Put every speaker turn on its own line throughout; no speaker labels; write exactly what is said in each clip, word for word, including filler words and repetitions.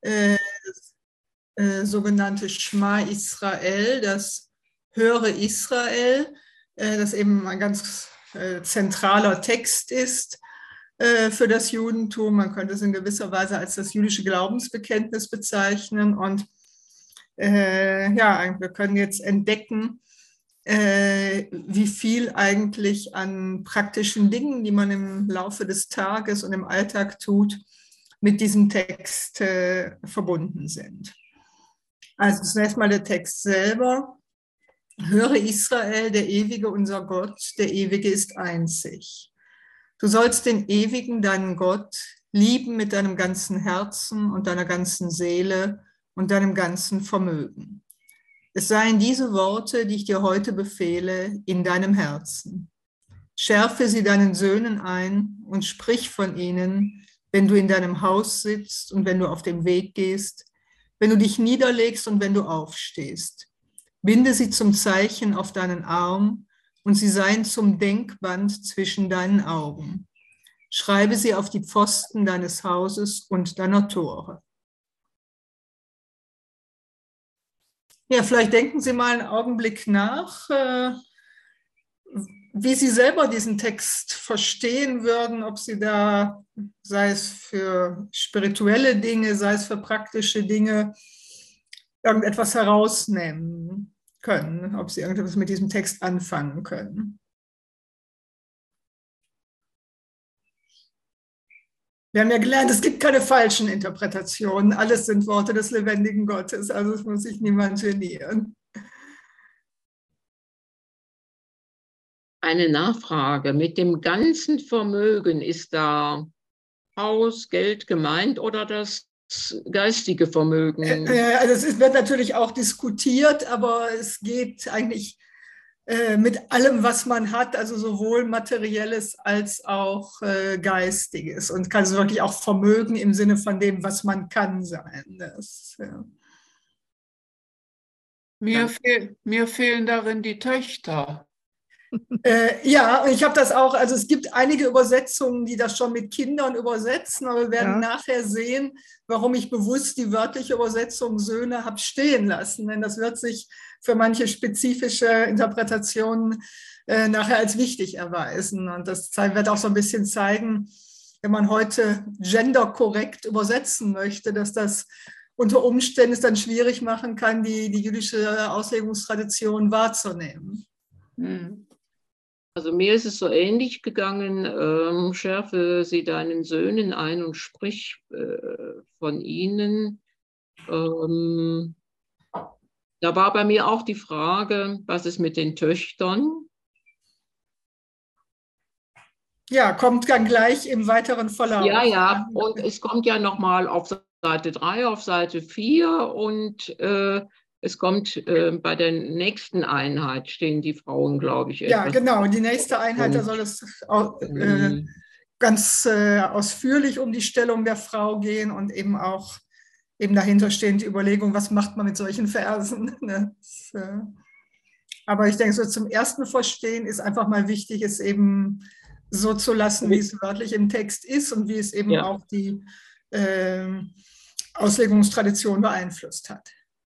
äh, äh, sogenannte Schma Israel, das Höre Israel, äh, das eben ein ganz äh, zentraler Text ist äh, für das Judentum. Man könnte es in gewisser Weise als das jüdische Glaubensbekenntnis bezeichnen. Und äh, ja, wir können jetzt entdecken, äh, wie viel eigentlich an praktischen Dingen, die man im Laufe des Tages und im Alltag tut, mit diesem Text äh, verbunden sind. Also zunächst mal der Text selber. Höre Israel, der Ewige, unser Gott, der Ewige ist einzig. Du sollst den Ewigen, deinen Gott, lieben mit deinem ganzen Herzen und deiner ganzen Seele und deinem ganzen Vermögen. Es seien diese Worte, die ich dir heute befehle, in deinem Herzen. Schärfe sie deinen Söhnen ein und sprich von ihnen, wenn du in deinem Haus sitzt und wenn du auf dem Weg gehst, wenn du dich niederlegst und wenn du aufstehst. Binde sie zum Zeichen auf deinen Arm und sie seien zum Denkband zwischen deinen Augen. Schreibe sie auf die Pfosten deines Hauses und deiner Tore. Ja, vielleicht denken Sie mal einen Augenblick nach, wie Sie selber diesen Text verstehen würden, ob Sie da, sei es für spirituelle Dinge, sei es für praktische Dinge, irgendetwas herausnehmen können, ob Sie irgendetwas mit diesem Text anfangen können. Wir haben ja gelernt, es gibt keine falschen Interpretationen. Alles sind Worte des lebendigen Gottes, also es muss sich niemand genieren.
Eine Nachfrage. Mit dem ganzen Vermögen ist da Haus, Geld gemeint oder das geistige Vermögen?
Also es wird natürlich auch diskutiert, aber es geht eigentlich mit allem, was man hat, also sowohl materielles als auch äh, geistiges, und kann es wirklich auch Vermögen im Sinne von dem, was man kann, sein. Das, ja.
Mir, fehl, mir fehlen darin die Töchter.
Äh, ja, ich habe das auch, also es gibt einige Übersetzungen, die das schon mit Kindern übersetzen, aber wir werden ja nachher sehen, warum ich bewusst die wörtliche Übersetzung Söhne habe stehen lassen, denn das wird sich für manche spezifische Interpretationen äh, nachher als wichtig erweisen. Und das wird auch so ein bisschen zeigen, wenn man heute genderkorrekt übersetzen möchte, dass das unter Umständen es dann schwierig machen kann, die, die jüdische Auslegungstradition wahrzunehmen.
Hm.
Also mir ist es so ähnlich gegangen, ähm, schärfe sie deinen Söhnen ein und sprich äh, von ihnen. Ähm, da war bei mir auch die Frage, was ist mit den Töchtern?
Ja, kommt dann gleich im weiteren Verlauf.
Ja, ja, und es kommt ja nochmal auf Seite drei, auf Seite vier und äh, es kommt äh, bei der nächsten Einheit stehen die Frauen, glaube ich.
Ja, genau, die nächste Einheit, da soll es auch, äh, ganz äh, ausführlich um die Stellung der Frau gehen und eben auch eben dahinter stehend die Überlegung, was macht man mit solchen Versen. Das, äh, aber ich denke, so zum ersten Verstehen ist einfach mal wichtig, es eben so zu lassen, wie es wörtlich im Text ist und wie es eben ja auch die äh, Auslegungstradition beeinflusst hat.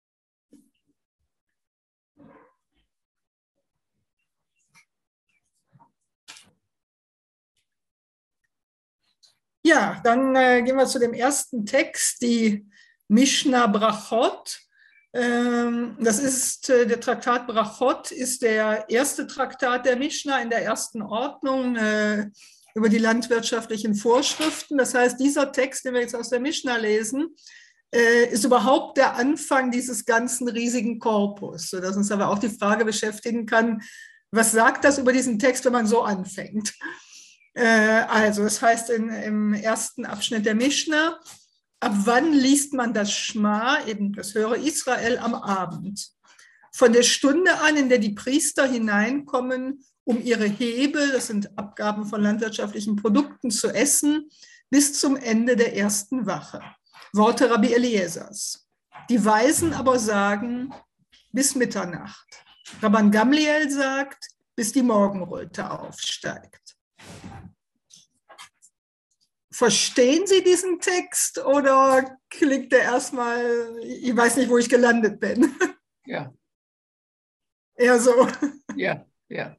Ja, dann äh, gehen wir zu dem ersten Text, die Mishnah Brachot. Ähm, das ist äh, der Traktat Brachot, ist der erste Traktat der Mishnah in der ersten Ordnung äh, über die landwirtschaftlichen Vorschriften. Das heißt, dieser Text, den wir jetzt aus der Mishnah lesen, äh, ist überhaupt der Anfang dieses ganzen riesigen Korpus, sodass uns aber auch die Frage beschäftigen kann, was sagt das über diesen Text, wenn man so anfängt? Also, das heißt in, im ersten Abschnitt der Mishnah, ab wann liest man das Schma, eben das Höre Israel, am Abend? Von der Stunde an, in der die Priester hineinkommen, um ihre Hebel, das sind Abgaben von landwirtschaftlichen Produkten, zu essen, bis zum Ende der ersten Wache. Worte Rabbi Eliezers. Die Weisen aber sagen, bis Mitternacht. Rabban Gamliel sagt, bis die Morgenröte aufsteigt. verstehen Sie diesen Text oder klingt der erstmal, ich weiß nicht, wo ich gelandet bin?
Ja.
Eher so.
Ja, ja.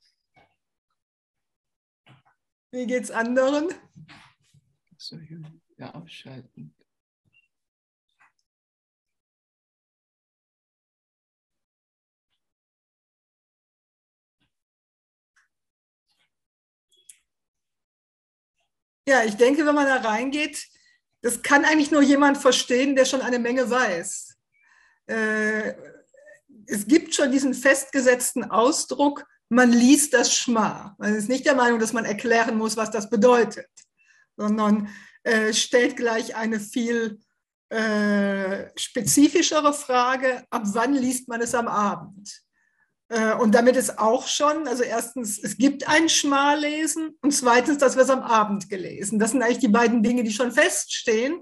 Wie geht's anderen?
So, ja, ausschalten.
Ja, ich denke, wenn man da reingeht, das kann eigentlich nur jemand verstehen, der schon eine Menge weiß. Äh, es gibt schon diesen festgesetzten Ausdruck, man liest das Schma. Man ist nicht der Meinung, dass man erklären muss, was das bedeutet, sondern äh, stellt gleich eine viel äh, spezifischere Frage, ab wann liest man es am Abend? Und damit ist auch schon, also erstens, es gibt ein Schma-Lesen und zweitens, dass wir es am Abend gelesen. Das sind eigentlich die beiden Dinge, die schon feststehen.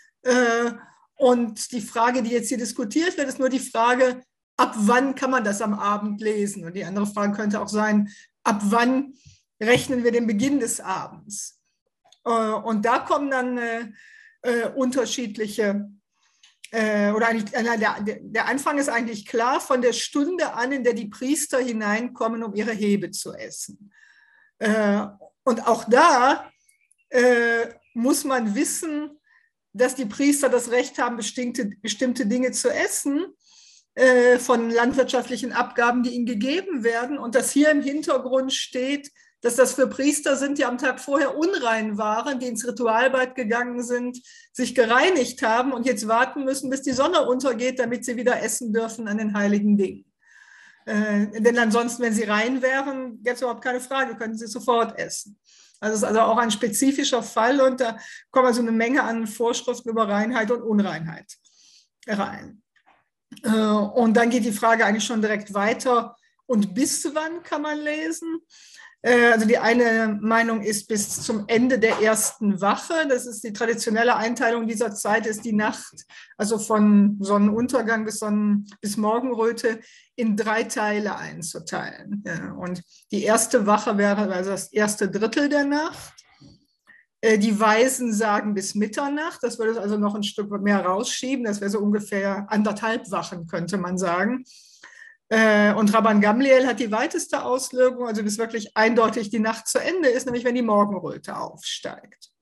Und die Frage, die jetzt hier diskutiert wird, ist nur die Frage, ab wann kann man das am Abend lesen? Und die andere Frage könnte auch sein, ab wann rechnen wir den Beginn des Abends? Und da kommen dann unterschiedliche oder eigentlich, der, der Anfang ist eigentlich klar, von der Stunde an, in der die Priester hineinkommen, um ihre Hebe zu essen. Und auch da muss man wissen, dass die Priester das Recht haben, bestimmte, bestimmte Dinge zu essen, von landwirtschaftlichen Abgaben, die ihnen gegeben werden. Und dass hier im Hintergrund steht, dass das für Priester sind, die am Tag vorher unrein waren, die ins Ritualbad gegangen sind, sich gereinigt haben und jetzt warten müssen, bis die Sonne untergeht, damit sie wieder essen dürfen an den heiligen Dingen. Äh, denn ansonsten, wenn sie rein wären, gäbe es überhaupt keine Frage, könnten sie sofort essen. Also es ist also auch ein spezifischer Fall und da kommen also eine Menge an Vorschriften über Reinheit und Unreinheit rein. Äh, und dann geht die Frage eigentlich schon direkt weiter. Und bis wann kann man lesen? Also die eine Meinung ist bis zum Ende der ersten Wache. Das ist die traditionelle Einteilung dieser Zeit, ist die Nacht, also von Sonnenuntergang bis, Sonnen, bis Morgenröte, in drei Teile einzuteilen. Ja, und die erste Wache wäre also das erste Drittel der Nacht. Die Weisen sagen bis Mitternacht. Das würde es also noch ein Stück mehr rausschieben. Das wäre so ungefähr anderthalb Wachen, könnte man sagen. Und Rabban Gamliel hat die weiteste Auslegung, also bis wirklich eindeutig die Nacht zu Ende ist, nämlich wenn die Morgenröte aufsteigt.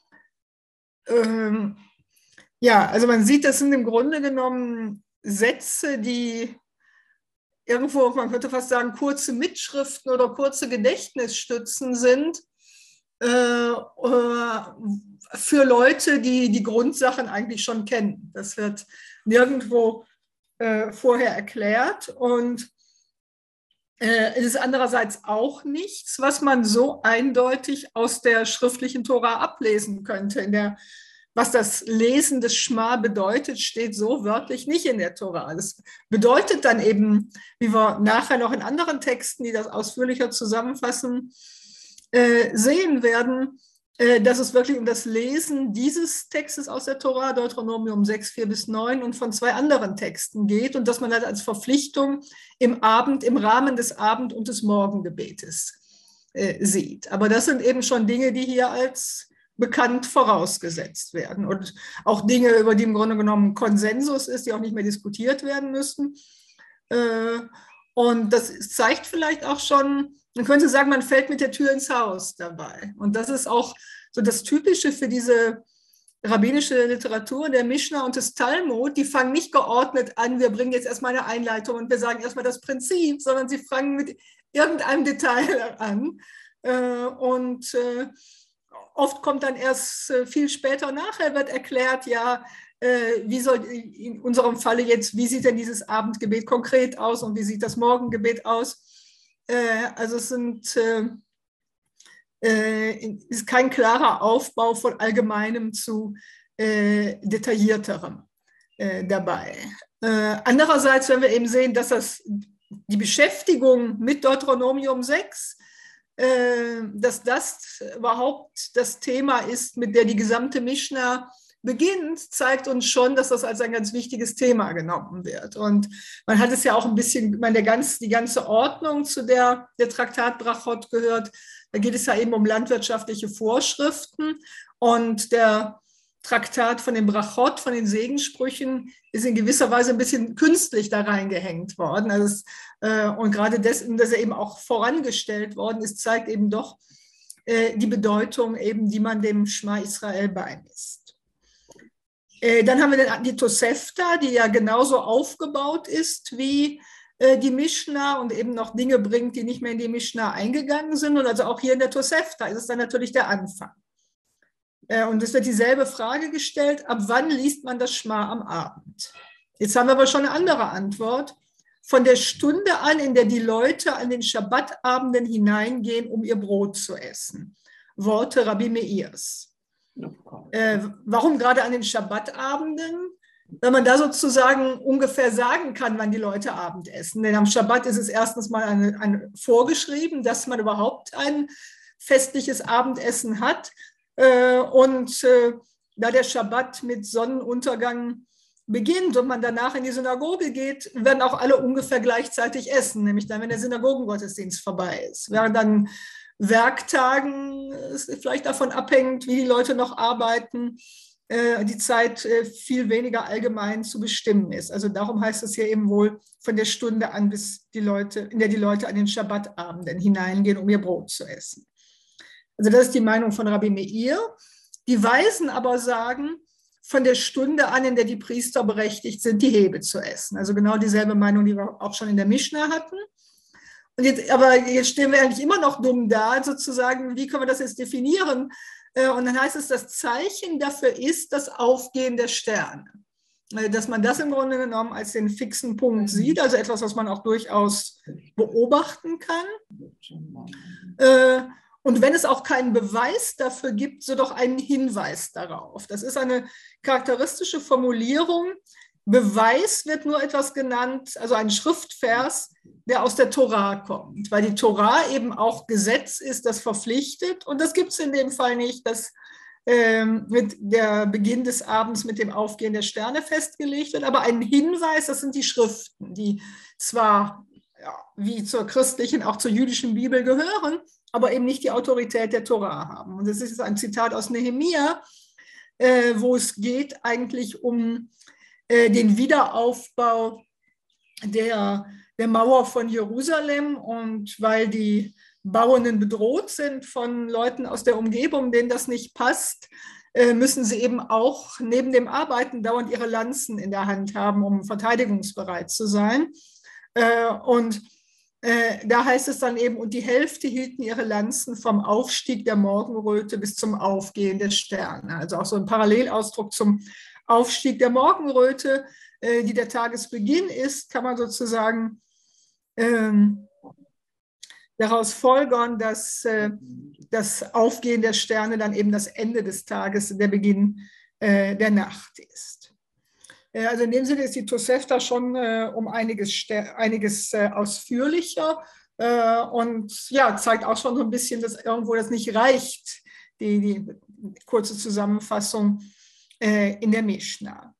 Ähm, ja, also man sieht, das sind im Grunde genommen Sätze, die irgendwo, man könnte fast sagen, kurze Mitschriften oder kurze Gedächtnisstützen sind äh, für Leute, die die Grundsachen eigentlich schon kennen. Das wird nirgendwo vorher erklärt und äh, es ist andererseits auch nichts, was man so eindeutig aus der schriftlichen Tora ablesen könnte. In der, was das Lesen des Schma bedeutet, steht so wörtlich nicht in der Tora. Das bedeutet dann eben, wie wir nachher noch in anderen Texten, die das ausführlicher zusammenfassen, äh, sehen werden, dass es wirklich um das Lesen dieses Textes aus der Tora, Deuteronomium sechs, vier bis neun und von zwei anderen Texten geht und dass man das als Verpflichtung im Abend, im Rahmen des Abend- und des Morgengebetes äh, sieht. Aber das sind eben schon Dinge, die hier als bekannt vorausgesetzt werden und auch Dinge, über die im Grunde genommen Konsensus ist, die auch nicht mehr diskutiert werden müssen. Äh, und das zeigt vielleicht auch schon, man könnte sagen, man fällt mit der Tür ins Haus dabei. Und das ist auch so das Typische für diese rabbinische Literatur, der Mischna und des Talmud. Die fangen nicht geordnet an, wir bringen jetzt erstmal eine Einleitung und wir sagen erstmal das Prinzip, sondern sie fangen mit irgendeinem Detail an. Und oft kommt dann erst viel später nachher, wird erklärt, ja, wie soll in unserem Falle jetzt, wie sieht denn dieses Abendgebet konkret aus und wie sieht das Morgengebet aus? Also es sind, äh, ist kein klarer Aufbau von Allgemeinem zu äh, Detaillierterem äh, dabei. Äh, andererseits, wenn wir eben sehen, dass das, die Beschäftigung mit Deuteronomium sechs, äh, dass das überhaupt das Thema ist, mit der die gesamte Mischna beginnt, zeigt uns schon, dass das als ein ganz wichtiges Thema genommen wird. Und man hat es ja auch ein bisschen, ich meine, der ganz, die ganze Ordnung, zu der der Traktat Brachot gehört, da geht es ja eben um landwirtschaftliche Vorschriften. Und der Traktat von den Brachot, von den Segenssprüchen, ist in gewisser Weise ein bisschen künstlich da reingehängt worden. Also es, äh, und gerade dessen, dass er eben auch vorangestellt worden ist, zeigt eben doch äh, die Bedeutung, eben, die man dem Schma Israel beimisst. Äh, dann haben wir den, die Tosefta, die ja genauso aufgebaut ist wie äh, die Mischna und eben noch Dinge bringt, die nicht mehr in die Mischna eingegangen sind. Und also auch hier in der Tosefta ist es dann natürlich der Anfang. Und es wird dieselbe Frage gestellt, ab wann liest man das Schma am Abend? Jetzt haben wir aber schon eine andere Antwort. Von der Stunde an, in der die Leute an den Schabbatabenden hineingehen, um ihr Brot zu essen. Worte Rabbi Meirs. Äh, warum gerade an den Schabbatabenden? Wenn man da sozusagen ungefähr sagen kann, wann die Leute Abend essen. Denn am Schabbat ist es erstens mal eine, eine vorgeschrieben, dass man überhaupt ein festliches Abendessen hat. Und äh, da der Schabbat mit Sonnenuntergang beginnt und man danach in die Synagoge geht, werden auch alle ungefähr gleichzeitig essen, nämlich dann, wenn der Synagogengottesdienst vorbei ist. Während dann Werktagen es vielleicht davon abhängt, wie die Leute noch arbeiten, äh, die Zeit äh, viel weniger allgemein zu bestimmen ist. Also darum heißt es hier eben wohl von der Stunde an, bis die Leute, in der die Leute an den Schabbatabenden hineingehen, um ihr Brot zu essen. Also das ist die Meinung von Rabbi Meir. Die Weisen aber sagen, von der Stunde an, in der die Priester berechtigt sind, die Hebe zu essen. Also genau dieselbe Meinung, die wir auch schon in der Mischna hatten. Und jetzt, aber jetzt stehen wir eigentlich immer noch dumm da, sozusagen, wie können wir das jetzt definieren? Und dann heißt es, das Zeichen dafür ist das Aufgehen der Sterne. Dass man das im Grunde genommen als den fixen Punkt sieht, also etwas, was man auch durchaus beobachten kann. Und wenn es auch keinen Beweis dafür gibt, so doch einen Hinweis darauf. Das ist eine charakteristische Formulierung. Beweis wird nur etwas genannt, also ein Schrift-Vers, der aus der Torah kommt, weil die Torah eben auch Gesetz ist, das verpflichtet. Und das gibt es in dem Fall nicht, dass ähm, mit der Beginn des Abends mit dem Aufgehen der Sterne festgelegt wird. Aber ein Hinweis, das sind die Schriften, die zwar ja, wie zur christlichen, auch zur jüdischen Bibel gehören, aber eben nicht die Autorität der Torah haben. Und das ist ein Zitat aus Nehemia, äh, wo es geht eigentlich um äh, den Wiederaufbau der, der Mauer von Jerusalem. Und weil die Bauenden bedroht sind von Leuten aus der Umgebung, denen das nicht passt, äh, müssen sie eben auch neben dem Arbeiten dauernd ihre Lanzen in der Hand haben, um verteidigungsbereit zu sein. Äh, und Äh, da heißt es dann eben, und die Hälfte hielten ihre Lanzen vom Aufstieg der Morgenröte bis zum Aufgehen der Sterne. Also auch so ein Parallelausdruck zum Aufstieg der Morgenröte, äh, die der Tagesbeginn ist, kann man sozusagen ähm, daraus folgern, dass äh, das Aufgehen der Sterne dann eben das Ende des Tages, der Beginn äh, der Nacht ist. Also in dem Sinne ist die Tosefta schon äh, um einiges, einiges äh, ausführlicher äh, und ja, zeigt auch schon so ein bisschen, dass irgendwo das nicht reicht, die, die kurze Zusammenfassung äh, in der Mischna.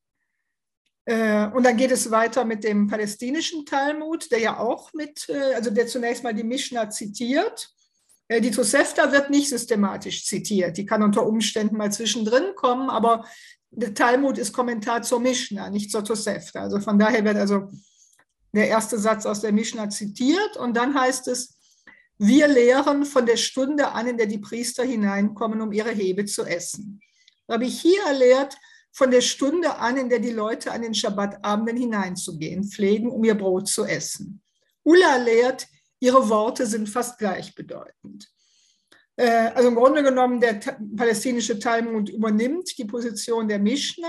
Äh, und dann geht es weiter mit dem palästinischen Talmud, der ja auch mit, äh, also der zunächst mal die Mischna zitiert. Äh, die Tosefta wird nicht systematisch zitiert, die kann unter Umständen mal zwischendrin kommen, aber der Talmud ist Kommentar zur Mischna, nicht zur Tosefta. Also von daher wird also der erste Satz aus der Mischna zitiert und dann heißt es, wir lehren von der Stunde an, in der die Priester hineinkommen, um ihre Hebe zu essen. Rabbi Chia lehrt von der Stunde an, in der die Leute an den Schabbatabenden hineinzugehen pflegen, um ihr Brot zu essen. Ulla lehrt, ihre Worte sind fast gleichbedeutend. Also im Grunde genommen, der palästinische Talmud übernimmt die Position der Mischna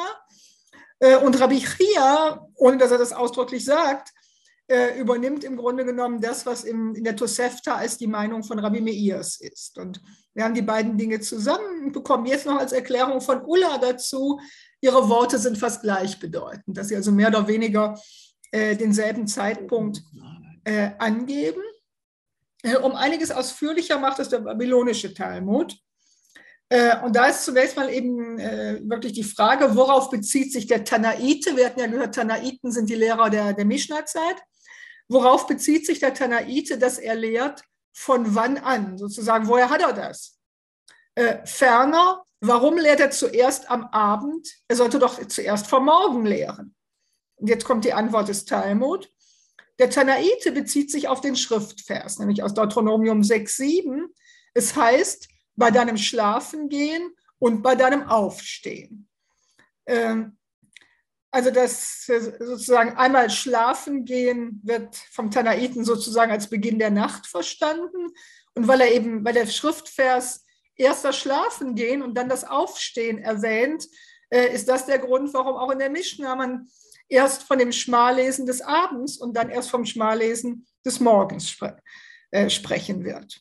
und Rabbi Chia, ohne dass er das ausdrücklich sagt, übernimmt im Grunde genommen das, was in der Tosefta als die Meinung von Rabbi Meirs ist. Und wir haben die beiden Dinge zusammen und bekommen jetzt noch als Erklärung von Ulla dazu, ihre Worte sind fast gleichbedeutend, dass sie also mehr oder weniger denselben Zeitpunkt angeben. Um einiges ausführlicher macht es der babylonische Talmud. Und da ist zunächst mal eben wirklich die Frage, worauf bezieht sich der Tanaite? Wir hatten ja gehört, Tanaiten sind die Lehrer der, der Mischna-Zeit. Worauf bezieht sich der Tanaite, dass er lehrt, von wann an? Sozusagen, woher hat er das? Ferner, Warum lehrt er zuerst am Abend? Er sollte doch zuerst vom Morgen lehren. Und jetzt kommt die Antwort des Talmud. Der Tanaite bezieht sich auf den Schriftvers, nämlich aus Deuteronomium sechs, sieben. Es heißt, bei deinem Schlafengehen und bei deinem Aufstehen. Ähm, also das sozusagen einmal schlafen gehen wird vom Tanaiten sozusagen als Beginn der Nacht verstanden. Und weil er eben, weil der Schriftvers erst das Schlafen gehen und dann das Aufstehen erwähnt, äh, ist das der Grund, warum auch in der Mischna man erst von dem Schmalesen des Abends und dann erst vom Schmalesen des Morgens spre äh, sprechen wird.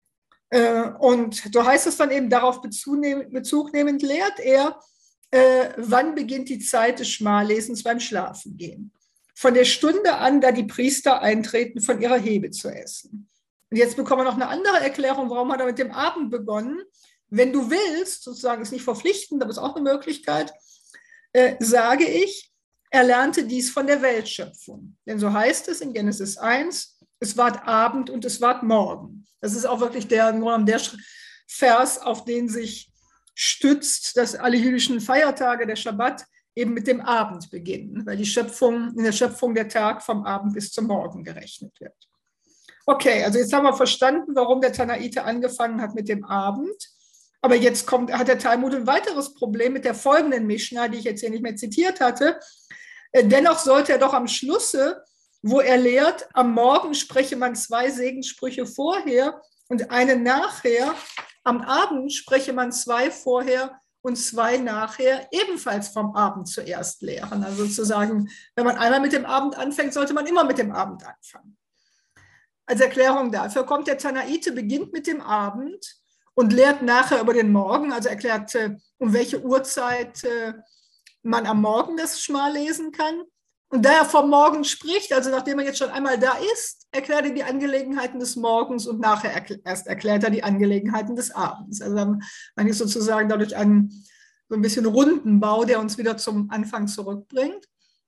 Äh, und so heißt es dann eben, darauf Bezug, nehm, Bezug nehmend lehrt er, äh, wann beginnt die Zeit des Schmallesens beim Schlafengehen. Von der Stunde an, da die Priester eintreten, von ihrer Hebe zu essen. Und jetzt bekommen wir noch eine andere Erklärung, warum hat er mit dem Abend begonnen. Wenn du willst, sozusagen ist nicht verpflichtend, aber ist auch eine Möglichkeit, äh, sage ich, er lernte dies von der Weltschöpfung. Denn so heißt es in Genesis eins, es ward Abend und es ward Morgen. Das ist auch wirklich der, der Vers, auf den sich stützt, dass alle jüdischen Feiertage, der Schabbat, eben mit dem Abend beginnen, weil die Schöpfung, in der Schöpfung der Tag vom Abend bis zum Morgen gerechnet wird. Okay, also jetzt haben wir verstanden, warum der Tanaite angefangen hat mit dem Abend. Aber jetzt kommt, hat der Talmud ein weiteres Problem mit der folgenden Mischna, die ich jetzt hier nicht mehr zitiert hatte. Dennoch sollte er doch am Schlusse, wo er lehrt, am Morgen spreche man zwei Segenssprüche vorher und einen nachher, am Abend spreche man zwei vorher und zwei nachher, ebenfalls vom Abend zuerst lehren. Also sozusagen, wenn man einmal mit dem Abend anfängt, sollte man immer mit dem Abend anfangen. Als Erklärung dafür kommt der Tanaite, beginnt mit dem Abend und lehrt nachher über den Morgen, also erklärt, um welche Uhrzeit man am Morgen das Schma lesen kann. Und da er vom Morgen spricht, also nachdem er jetzt schon einmal da ist, erklärt er die Angelegenheiten des Morgens und nachher erst erklärt er die Angelegenheiten des Abends. Also man ist sozusagen dadurch einen so ein bisschen runden Bau, der uns wieder zum Anfang zurückbringt.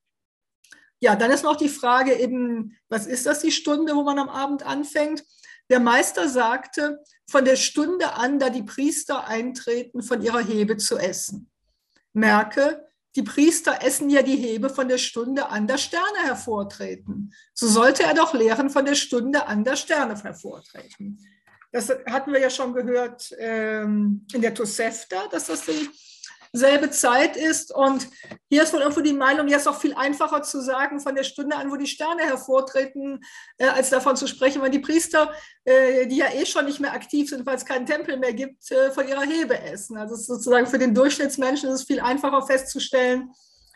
Ja, dann ist noch die Frage eben, was ist das, die Stunde, wo man am Abend anfängt? Der Meister sagte, von der Stunde an, da die Priester eintreten, von ihrer Hebe zu essen. Merke, die Priester essen ja die Hebe von der Stunde an, da Sterne hervortreten. So sollte er doch lehren, von der Stunde an, da Sterne hervortreten. Das hatten wir ja schon gehört ähm, in der Tosefta, dass das dieselbe Zeit ist. Und hier ist wohl irgendwo die Meinung, ja, ist auch viel einfacher zu sagen, von der Stunde an, wo die Sterne hervortreten, äh, als davon zu sprechen, weil die Priester, äh, die ja eh schon nicht mehr aktiv sind, weil es keinen Tempel mehr gibt, äh, von ihrer Hebe essen. Also es ist sozusagen für den Durchschnittsmenschen ist es viel einfacher festzustellen,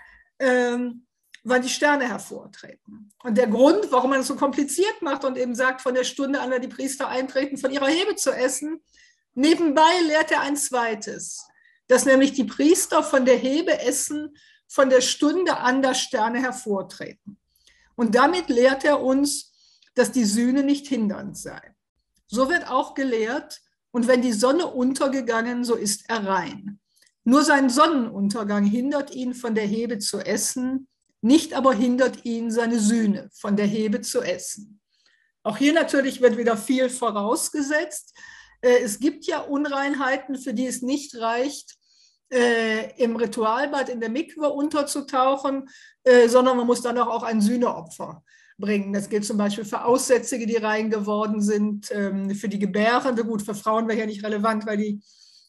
ähm, wann die Sterne hervortreten. Und der Grund, warum man es so kompliziert macht und eben sagt, von der Stunde an, da die Priester eintreten, von ihrer Hebe zu essen, nebenbei lehrt er ein zweites, dass nämlich die Priester von der Hebe essen, von der Stunde an, da Sterne hervortreten. Und damit lehrt er uns, dass die Sühne nicht hindernd sei. So wird auch gelehrt, und wenn die Sonne untergegangen, so ist er rein. Nur sein Sonnenuntergang hindert ihn, von der Hebe zu essen, nicht aber hindert ihn seine Sühne, von der Hebe zu essen. Auch hier natürlich wird wieder viel vorausgesetzt. Es gibt ja Unreinheiten, für die es nicht reicht, äh, im Ritualbad in der Mikwe unterzutauchen, äh, sondern man muss dann auch ein Sühneopfer bringen. Das gilt zum Beispiel für Aussätzige, die rein geworden sind, ähm, für die Gebärende. Gut, für Frauen wäre ja nicht relevant, weil die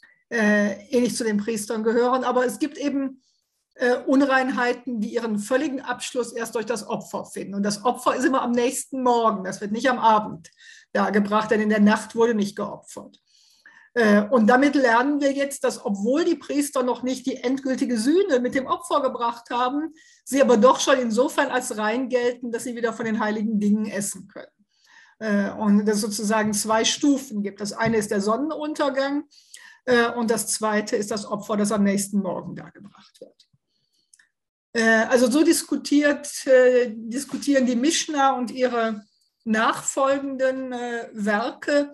äh, eh nicht zu den Priestern gehören. Aber es gibt eben äh, Unreinheiten, die ihren völligen Abschluss erst durch das Opfer finden. Und das Opfer ist immer am nächsten Morgen. Das wird nicht am Abend dargebracht, denn in der Nacht wurde nicht geopfert. Und damit lernen wir jetzt, dass obwohl die Priester noch nicht die endgültige Sühne mit dem Opfer gebracht haben, sie aber doch schon insofern als rein gelten, dass sie wieder von den heiligen Dingen essen können. Und dass es sozusagen zwei Stufen gibt. Das eine ist der Sonnenuntergang und das zweite ist das Opfer, das am nächsten Morgen dargebracht wird. Also so diskutiert, diskutieren die Mischna und ihre nachfolgenden Werke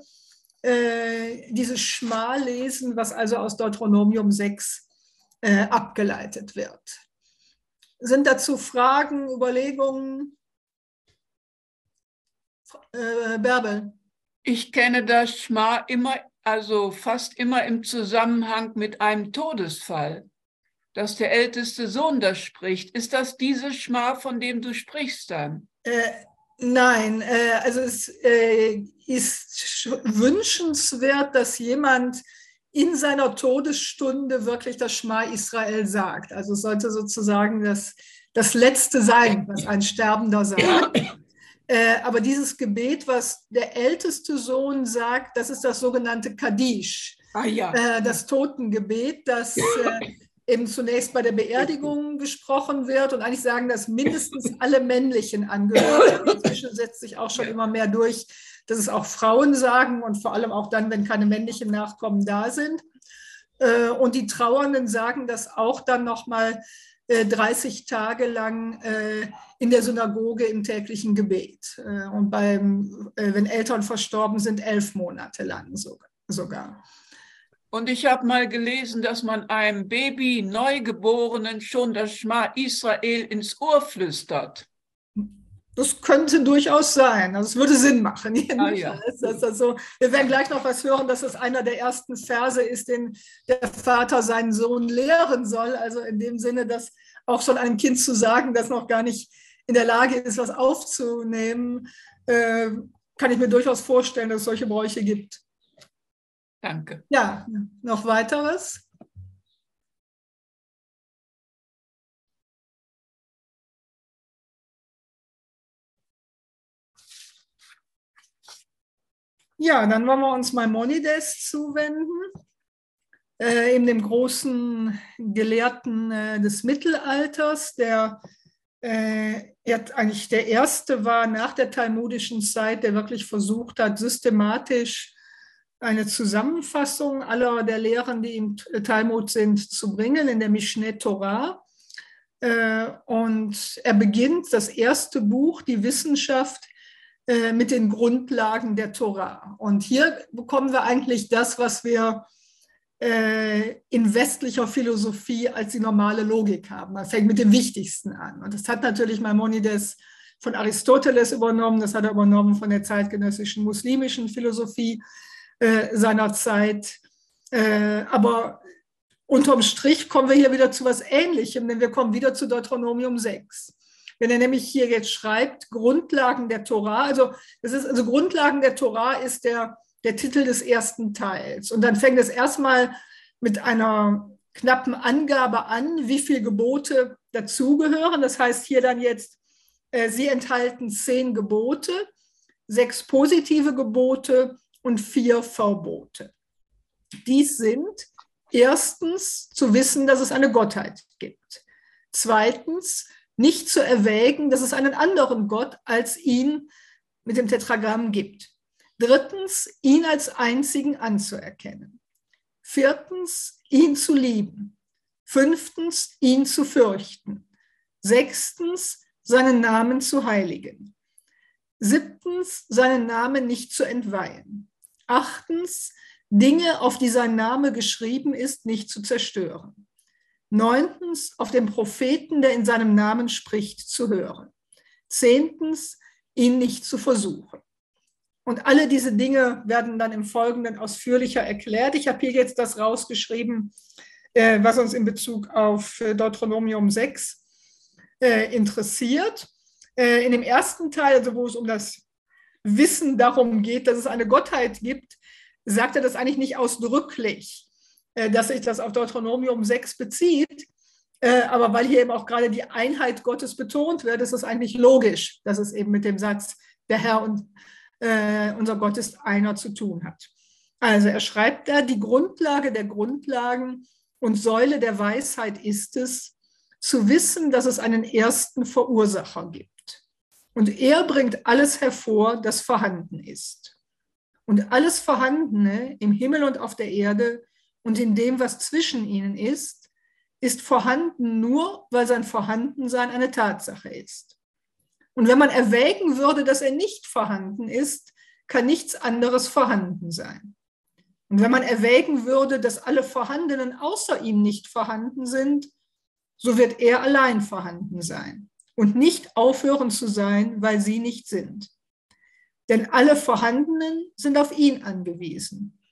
dieses Schma-Lesen, was also aus Deuteronomium sechs äh, abgeleitet wird. Sind dazu Fragen, Überlegungen? Äh, Bärbel?
Ich kenne das Schma immer also fast immer im Zusammenhang mit einem Todesfall, dass der älteste Sohn das spricht. Ist das diese Schma, von dem du sprichst dann?
Äh, nein, äh, also es äh, ist wünschenswert, dass jemand in seiner Todesstunde wirklich das Schma Israel sagt. Also es sollte sozusagen das, das Letzte sein, was ein Sterbender sagt. Äh, aber dieses Gebet, was der älteste Sohn sagt, das ist das sogenannte Kaddisch,
Ah, ja.
äh, das Totengebet, das äh, eben zunächst bei der Beerdigung gesprochen wird. Und eigentlich sagen das mindestens alle männlichen Angehörigen. Inzwischen setzt sich auch schon immer mehr durch, dass es auch Frauen sagen und vor allem auch dann, wenn keine männlichen Nachkommen da sind. Und die Trauernden sagen das auch dann nochmal dreißig Tage lang in der Synagoge im täglichen Gebet. Und beim, wenn Eltern verstorben sind, elf Monate lang sogar.
Und ich habe mal gelesen, dass man einem Baby, Neugeborenen, schon das Schma Israel ins Ohr flüstert.
Das könnte durchaus sein. Also es würde Sinn machen.
Ah, ja.
Das also, wir werden gleich noch was hören, dass es einer der ersten Verse ist, den der Vater seinen Sohn lehren soll. Also in dem Sinne, dass auch schon einem Kind zu sagen, das noch gar nicht in der Lage ist, was aufzunehmen, äh, kann ich mir durchaus vorstellen, dass es solche Bräuche gibt.
Danke.
Ja, noch weiteres? Ja, dann wollen wir uns Maimonides zuwenden, äh, eben dem großen Gelehrten äh, des Mittelalters, der äh, eigentlich der erste war nach der talmudischen Zeit, der wirklich versucht hat, systematisch eine Zusammenfassung aller der Lehren, die im Talmud sind, zu bringen, in der Mishneh Torah. Äh, und er beginnt das erste Buch, die Wissenschaft, mit den Grundlagen der Tora. Und hier bekommen wir eigentlich das, was wir äh, in westlicher Philosophie als die normale Logik haben. Man fängt mit dem Wichtigsten an. Und das hat natürlich Maimonides von Aristoteles übernommen, das hat er übernommen von der zeitgenössischen muslimischen Philosophie äh, seiner Zeit. Äh, aber unterm Strich kommen wir hier wieder zu was Ähnlichem, denn wir kommen wieder zu Deuteronomium sechs. Wenn er nämlich hier jetzt schreibt, Grundlagen der Tora, also das ist also Grundlagen der Tora ist der, der Titel des ersten Teils. Und dann fängt es erstmal mit einer knappen Angabe an, wie viele Gebote dazugehören. Das heißt hier dann jetzt, äh, sie enthalten zehn Gebote, sechs positive Gebote und vier Verbote. Dies sind erstens zu wissen, dass es eine Gottheit gibt. Zweitens, nicht zu erwägen, dass es einen anderen Gott als ihn mit dem Tetragramm gibt. Drittens, ihn als einzigen anzuerkennen. Viertens, ihn zu lieben. Fünftens, ihn zu fürchten. Sechstens, seinen Namen zu heiligen. Siebtens, seinen Namen nicht zu entweihen. Achtens, Dinge, auf die sein Name geschrieben ist, nicht zu zerstören. Neuntens, auf den Propheten, der in seinem Namen spricht, zu hören. Zehntens, ihn nicht zu versuchen. Und alle diese Dinge werden dann im Folgenden ausführlicher erklärt. Ich habe hier jetzt das rausgeschrieben, was uns in Bezug auf Deuteronomium sechs interessiert. In dem ersten Teil, also wo es um das Wissen darum geht, dass es eine Gottheit gibt, sagt er das eigentlich nicht ausdrücklich, dass sich das auf Deuteronomium sechs bezieht, aber weil hier eben auch gerade die Einheit Gottes betont wird, ist es eigentlich logisch, dass es eben mit dem Satz, der Herr und äh, unser Gott ist einer, zu tun hat. Also er schreibt da, die Grundlage der Grundlagen und Säule der Weisheit ist es, zu wissen, dass es einen ersten Verursacher gibt. Und er bringt alles hervor, das vorhanden ist. Und alles Vorhandene im Himmel und auf der Erde und in dem, was zwischen ihnen ist, ist vorhanden nur, weil sein Vorhandensein eine Tatsache ist. Und wenn man erwägen würde, dass er nicht vorhanden ist, kann nichts anderes vorhanden sein. Und wenn man erwägen würde, dass alle Vorhandenen außer ihm nicht vorhanden sind, so wird er allein vorhanden sein und nicht aufhören zu sein, weil sie nicht sind. Denn alle Vorhandenen sind auf ihn angewiesen.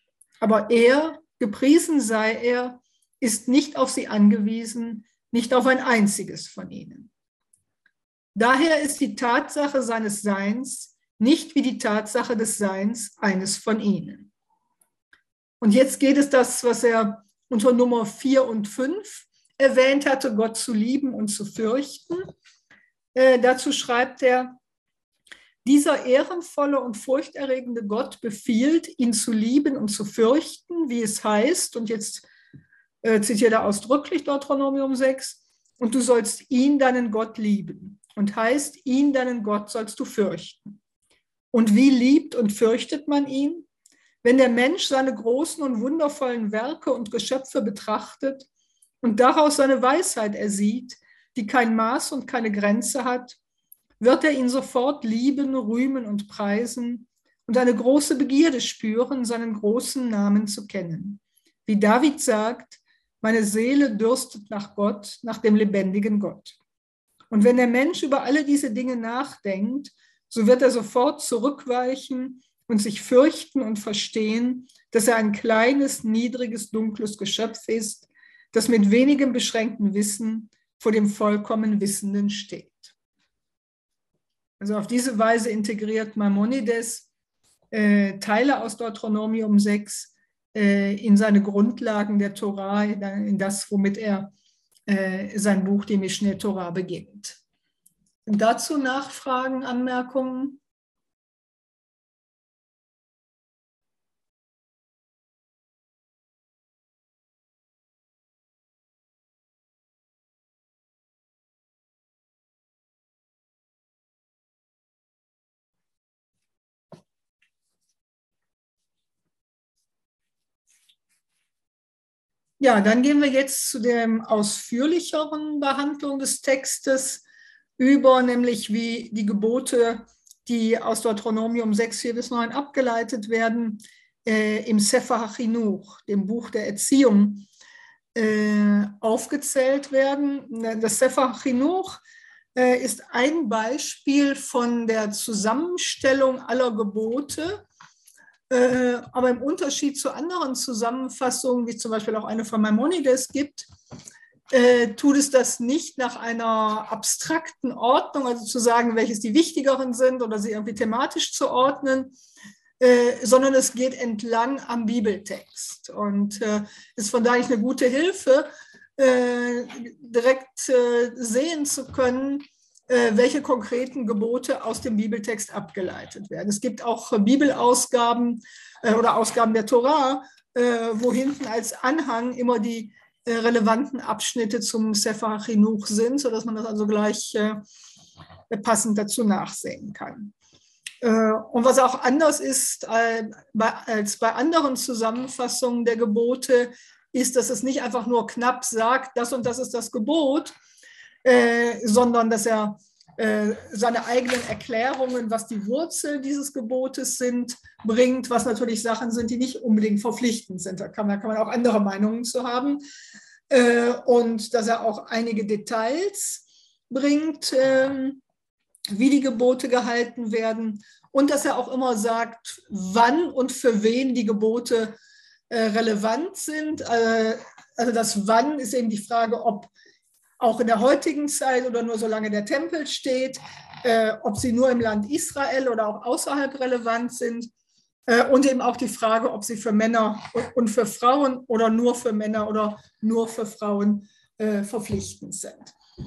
Aber er, gepriesen sei er, ist nicht auf sie angewiesen, nicht auf ein einziges von ihnen. Daher ist die Tatsache seines Seins nicht wie die Tatsache des Seins eines von ihnen. Und jetzt geht es das, was er unter Nummer vier und fünf erwähnt hatte, Gott zu lieben und zu fürchten. Äh, dazu schreibt er, dieser ehrenvolle und furchterregende Gott befiehlt, ihn zu lieben und zu fürchten, wie es heißt, und jetzt äh, zitiert er ausdrücklich Deuteronomium sechs, und du sollst ihn, deinen Gott, lieben. Und heißt, ihn, deinen Gott, sollst du fürchten. Und wie liebt und fürchtet man ihn? Wenn der Mensch seine großen und wundervollen Werke und Geschöpfe betrachtet und daraus seine Weisheit ersieht, die kein Maß und keine Grenze hat, wird er ihn sofort lieben, rühmen und preisen und eine große Begierde spüren, seinen großen Namen zu kennen. Wie David sagt, meine Seele dürstet nach Gott, nach dem lebendigen Gott. Und wenn der Mensch über alle diese Dinge nachdenkt, so wird er sofort zurückweichen und sich fürchten und verstehen, dass er ein kleines, niedriges, dunkles Geschöpf ist, das mit wenigem beschränkten Wissen vor dem vollkommen Wissenden steht. Also auf diese Weise integriert Maimonides äh, Teile aus Deuteronomium sechs äh, in seine Grundlagen der Torah, in das, womit er äh, sein Buch, die Mishneh Torah, beginnt. Und dazu Nachfragen, Anmerkungen? Ja, dann gehen wir jetzt zu der ausführlicheren Behandlung des Textes über, nämlich wie die Gebote, die aus Deuteronomium sechs, vier bis neun abgeleitet werden, äh, im Sefer HaChinuch, dem Buch der Erziehung, äh, aufgezählt werden. Das Sefer HaChinuch äh, ist ein Beispiel von der Zusammenstellung aller Gebote, aber im Unterschied zu anderen Zusammenfassungen, wie zum Beispiel auch eine von Maimonides gibt, äh, tut es das nicht nach einer abstrakten Ordnung, also zu sagen, welches die wichtigeren sind oder sie irgendwie thematisch zu ordnen, äh, sondern es geht entlang am Bibeltext und äh, ist von daher eine gute Hilfe, äh, direkt äh, sehen zu können, welche konkreten Gebote aus dem Bibeltext abgeleitet werden. Es gibt auch Bibelausgaben äh, oder Ausgaben der Torah, äh, wo hinten als Anhang immer die äh, relevanten Abschnitte zum Sefer HaChinuch sind, sodass man das also gleich äh, passend dazu nachsehen kann. Äh, und was auch anders ist äh, bei, als bei anderen Zusammenfassungen der Gebote, ist, dass es nicht einfach nur knapp sagt, das und das ist das Gebot, Äh, sondern dass er äh, seine eigenen Erklärungen, was die Wurzel dieses Gebotes sind, bringt, was natürlich Sachen sind, die nicht unbedingt verpflichtend sind. Da kann man, kann man auch andere Meinungen zu haben. Äh, und dass er auch einige Details bringt, äh, wie die Gebote gehalten werden. Und dass er auch immer sagt, wann und für wen die Gebote äh, relevant sind. Äh, also das Wann ist eben die Frage, ob auch in der heutigen Zeit oder nur solange der Tempel steht, äh, ob sie nur im Land Israel oder auch außerhalb relevant sind äh, und eben auch die Frage, ob sie für Männer und für Frauen oder nur für Männer oder nur für Frauen äh, verpflichtend sind.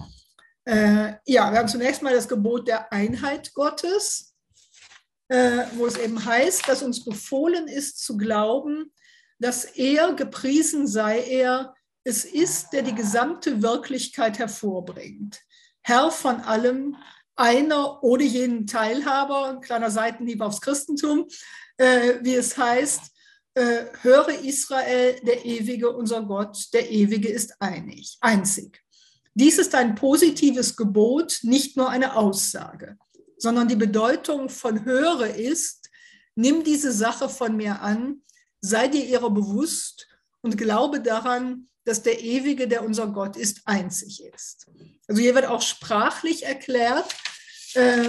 Äh, ja, wir haben zunächst mal das Gebot der Einheit Gottes, äh, wo es eben heißt, dass uns befohlen ist zu glauben, dass er, gepriesen sei er, es ist, der die gesamte Wirklichkeit hervorbringt. Herr von allem, einer ohne jeden Teilhaber, ein kleiner Seitenhieb aufs Christentum, äh, wie es heißt, äh, höre Israel, der Ewige, unser Gott, der Ewige ist einig, einzig. Dies ist ein positives Gebot, nicht nur eine Aussage, sondern die Bedeutung von höre ist, nimm diese Sache von mir an, sei dir ihrer bewusst und glaube daran, dass der Ewige, der unser Gott ist, einzig ist. Also hier wird auch sprachlich erklärt, äh,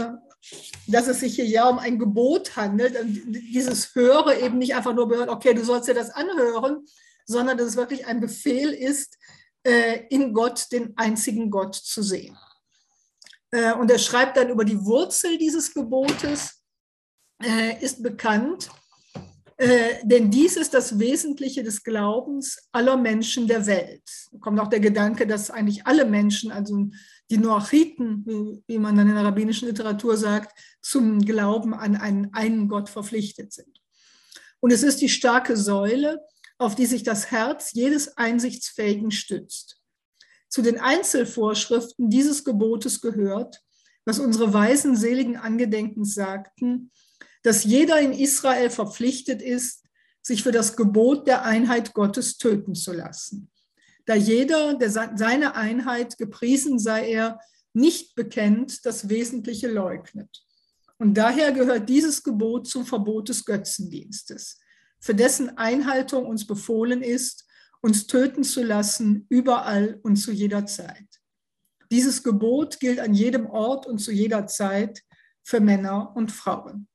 dass es sich hier ja um ein Gebot handelt. Und dieses Höre eben nicht einfach nur bedeutet, okay, du sollst dir das anhören, sondern dass es wirklich ein Befehl ist, in Gott den einzigen Gott zu sehen. Und er schreibt dann über die Wurzel dieses Gebotes, ist bekannt, denn dies ist das Wesentliche des Glaubens aller Menschen der Welt. Da kommt auch der Gedanke, dass eigentlich alle Menschen, also die Noachiten, wie, wie man dann in der rabbinischen Literatur sagt, zum Glauben an einen, einen Gott verpflichtet sind. Und es ist die starke Säule, auf die sich das Herz jedes Einsichtsfähigen stützt. Zu den Einzelvorschriften dieses Gebotes gehört, was unsere weisen Seligen Angedenkens sagten, dass jeder in Israel verpflichtet ist, sich für das Gebot der Einheit Gottes töten zu lassen. Da jeder, der seine Einheit, gepriesen sei er, nicht bekennt, das Wesentliche leugnet. Und daher gehört dieses Gebot zum Verbot des Götzendienstes, für dessen Einhaltung uns befohlen ist, uns töten zu lassen, überall und zu jeder Zeit. Dieses Gebot gilt an jedem Ort und zu jeder Zeit für Männer und Frauen.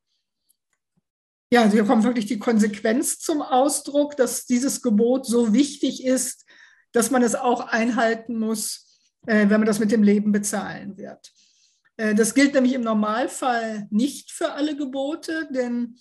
Ja, also hier kommt wirklich die Konsequenz zum Ausdruck, dass dieses Gebot so wichtig ist, dass man es auch einhalten muss, wenn man das mit dem Leben bezahlen wird. Das gilt nämlich im Normalfall nicht für alle Gebote, denn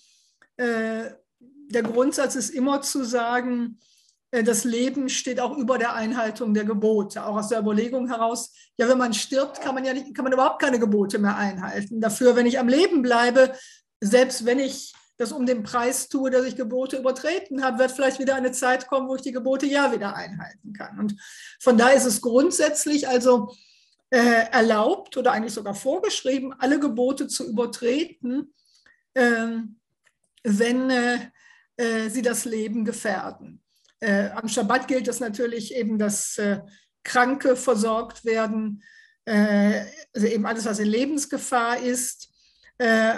der Grundsatz ist immer zu sagen, das Leben steht auch über der Einhaltung der Gebote. Auch aus der Überlegung heraus, ja, wenn man stirbt, kann man ja nicht, kann man überhaupt keine Gebote mehr einhalten. Dafür, wenn ich am Leben bleibe, selbst wenn ich das um den Preis tue, dass ich Gebote übertreten habe, wird vielleicht wieder eine Zeit kommen, wo ich die Gebote ja wieder einhalten kann. Und von daher ist es grundsätzlich also äh, erlaubt oder eigentlich sogar vorgeschrieben, alle Gebote zu übertreten, äh, wenn äh, äh, sie das Leben gefährden. Äh, am Schabbat gilt es natürlich eben, dass äh, Kranke versorgt werden, äh, also eben alles, was in Lebensgefahr ist. Äh,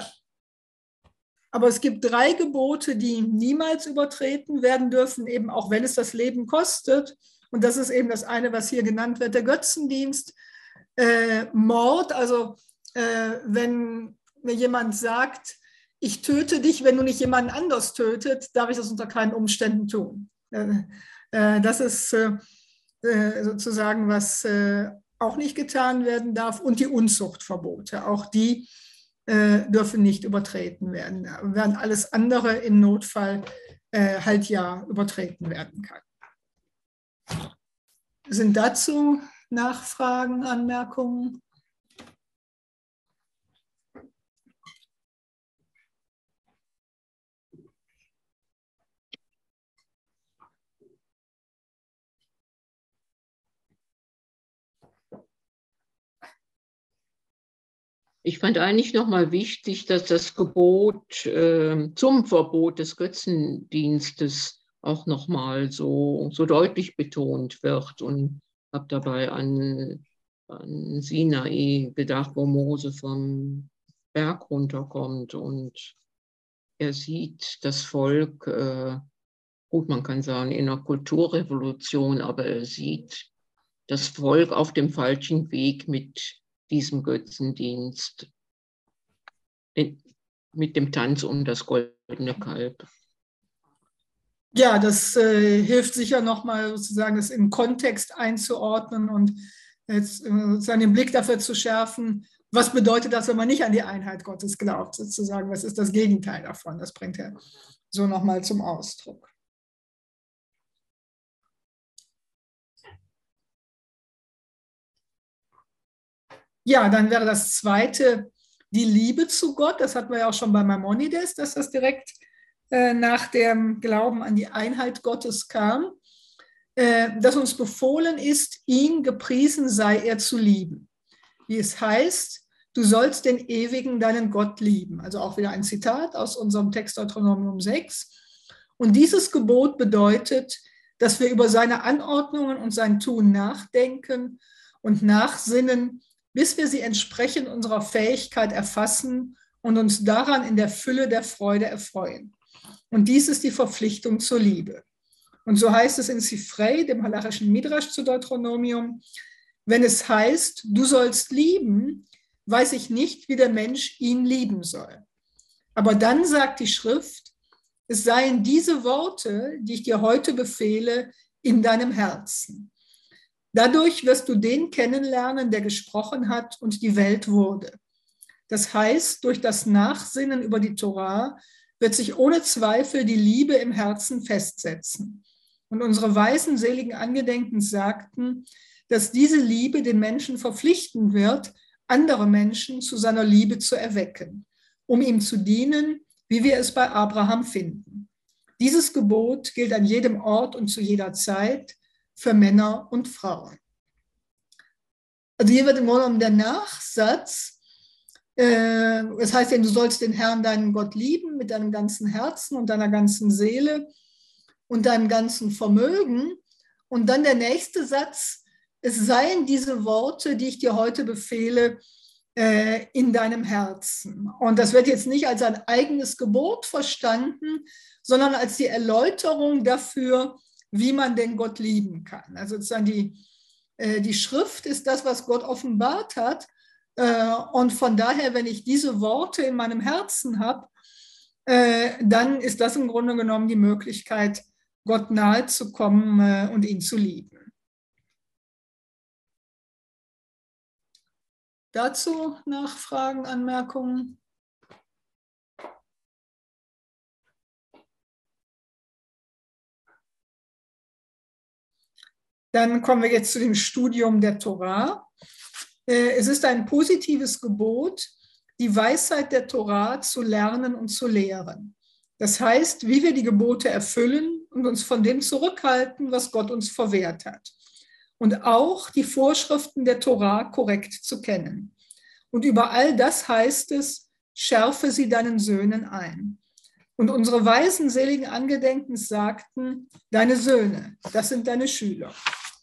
Aber es gibt drei Gebote, die niemals übertreten werden dürfen, eben auch wenn es das Leben kostet. Und das ist eben das eine, was hier genannt wird, der Götzendienst. Äh, Mord, also äh, wenn mir jemand sagt, ich töte dich, wenn du nicht jemanden anders tötet, darf ich das unter keinen Umständen tun. Äh, äh, das ist äh, sozusagen, was äh, auch nicht getan werden darf. Und die Unzuchtverbote, auch die Äh, dürfen nicht übertreten werden, während alles andere im Notfall äh, halt ja übertreten werden kann. Sind dazu Nachfragen, Anmerkungen?
Ich fand eigentlich nochmal wichtig, dass das Gebot äh, zum Verbot des Götzendienstes auch nochmal so, so deutlich betont wird. Und habe dabei an, an Sinai gedacht, wo Mose vom Berg runterkommt und er sieht das Volk, äh, gut, man kann sagen, in einer Kulturrevolution, aber er sieht das Volk auf dem falschen Weg mit diesem Götzendienst, mit dem Tanz um das goldene Kalb.
Ja, das äh, hilft sicher nochmal sozusagen, das im Kontext einzuordnen und jetzt, äh, sozusagen den Blick dafür zu schärfen, was bedeutet das, wenn man nicht an die Einheit Gottes glaubt, sozusagen, was ist das Gegenteil davon? Das bringt er so nochmal zum Ausdruck. Ja, dann wäre das zweite die Liebe zu Gott. Das hatten wir ja auch schon bei Maimonides, dass das direkt äh, nach dem Glauben an die Einheit Gottes kam. Äh, dass uns befohlen ist, ihn, gepriesen sei er, zu lieben. Wie es heißt, du sollst den Ewigen, deinen Gott lieben. Also auch wieder ein Zitat aus unserem Text Deuteronomium sechs. Und dieses Gebot bedeutet, dass wir über seine Anordnungen und sein Tun nachdenken und nachsinnen, bis wir sie entsprechend unserer Fähigkeit erfassen und uns daran in der Fülle der Freude erfreuen. Und dies ist die Verpflichtung zur Liebe. Und so heißt es in Sifrei, dem halachischen Midrash zu Deuteronomium, wenn es heißt, du sollst lieben, weiß ich nicht, wie der Mensch ihn lieben soll. Aber dann sagt die Schrift, es seien diese Worte, die ich dir heute befehle, in deinem Herzen. Dadurch wirst du den kennenlernen, der gesprochen hat und die Welt wurde. Das heißt, durch das Nachsinnen über die Torah wird sich ohne Zweifel die Liebe im Herzen festsetzen. Und unsere weisen, seligen Angedenkens sagten, dass diese Liebe den Menschen verpflichten wird, andere Menschen zu seiner Liebe zu erwecken, um ihm zu dienen, wie wir es bei Abraham finden. Dieses Gebot gilt an jedem Ort und zu jeder Zeit für Männer und Frauen. Also hier wird im Grunde genommen der Nachsatz, äh, das heißt, du sollst den Herrn, deinen Gott, lieben mit deinem ganzen Herzen und deiner ganzen Seele und deinem ganzen Vermögen. Und dann der nächste Satz, es seien diese Worte, die ich dir heute befehle, äh, in deinem Herzen. Und das wird jetzt nicht als ein eigenes Gebot verstanden, sondern als die Erläuterung dafür, wie man denn Gott lieben kann. Also sozusagen die, äh, die Schrift ist das, was Gott offenbart hat. Äh, und von daher, wenn ich diese Worte in meinem Herzen habe, äh, dann ist das im Grunde genommen die Möglichkeit, Gott nahe zu kommen äh, und ihn zu lieben. Dazu Nachfragen, Anmerkungen? Dann kommen wir jetzt zu dem Studium der Torah. Es ist ein positives Gebot, die Weisheit der Torah zu lernen und zu lehren. Das heißt, wie wir die Gebote erfüllen und uns von dem zurückhalten, was Gott uns verwehrt hat. Und auch die Vorschriften der Torah korrekt zu kennen. Und über all das heißt es, schärfe sie deinen Söhnen ein. Und unsere weisen, seligen Angedenkens sagten, deine Söhne, das sind deine Schüler.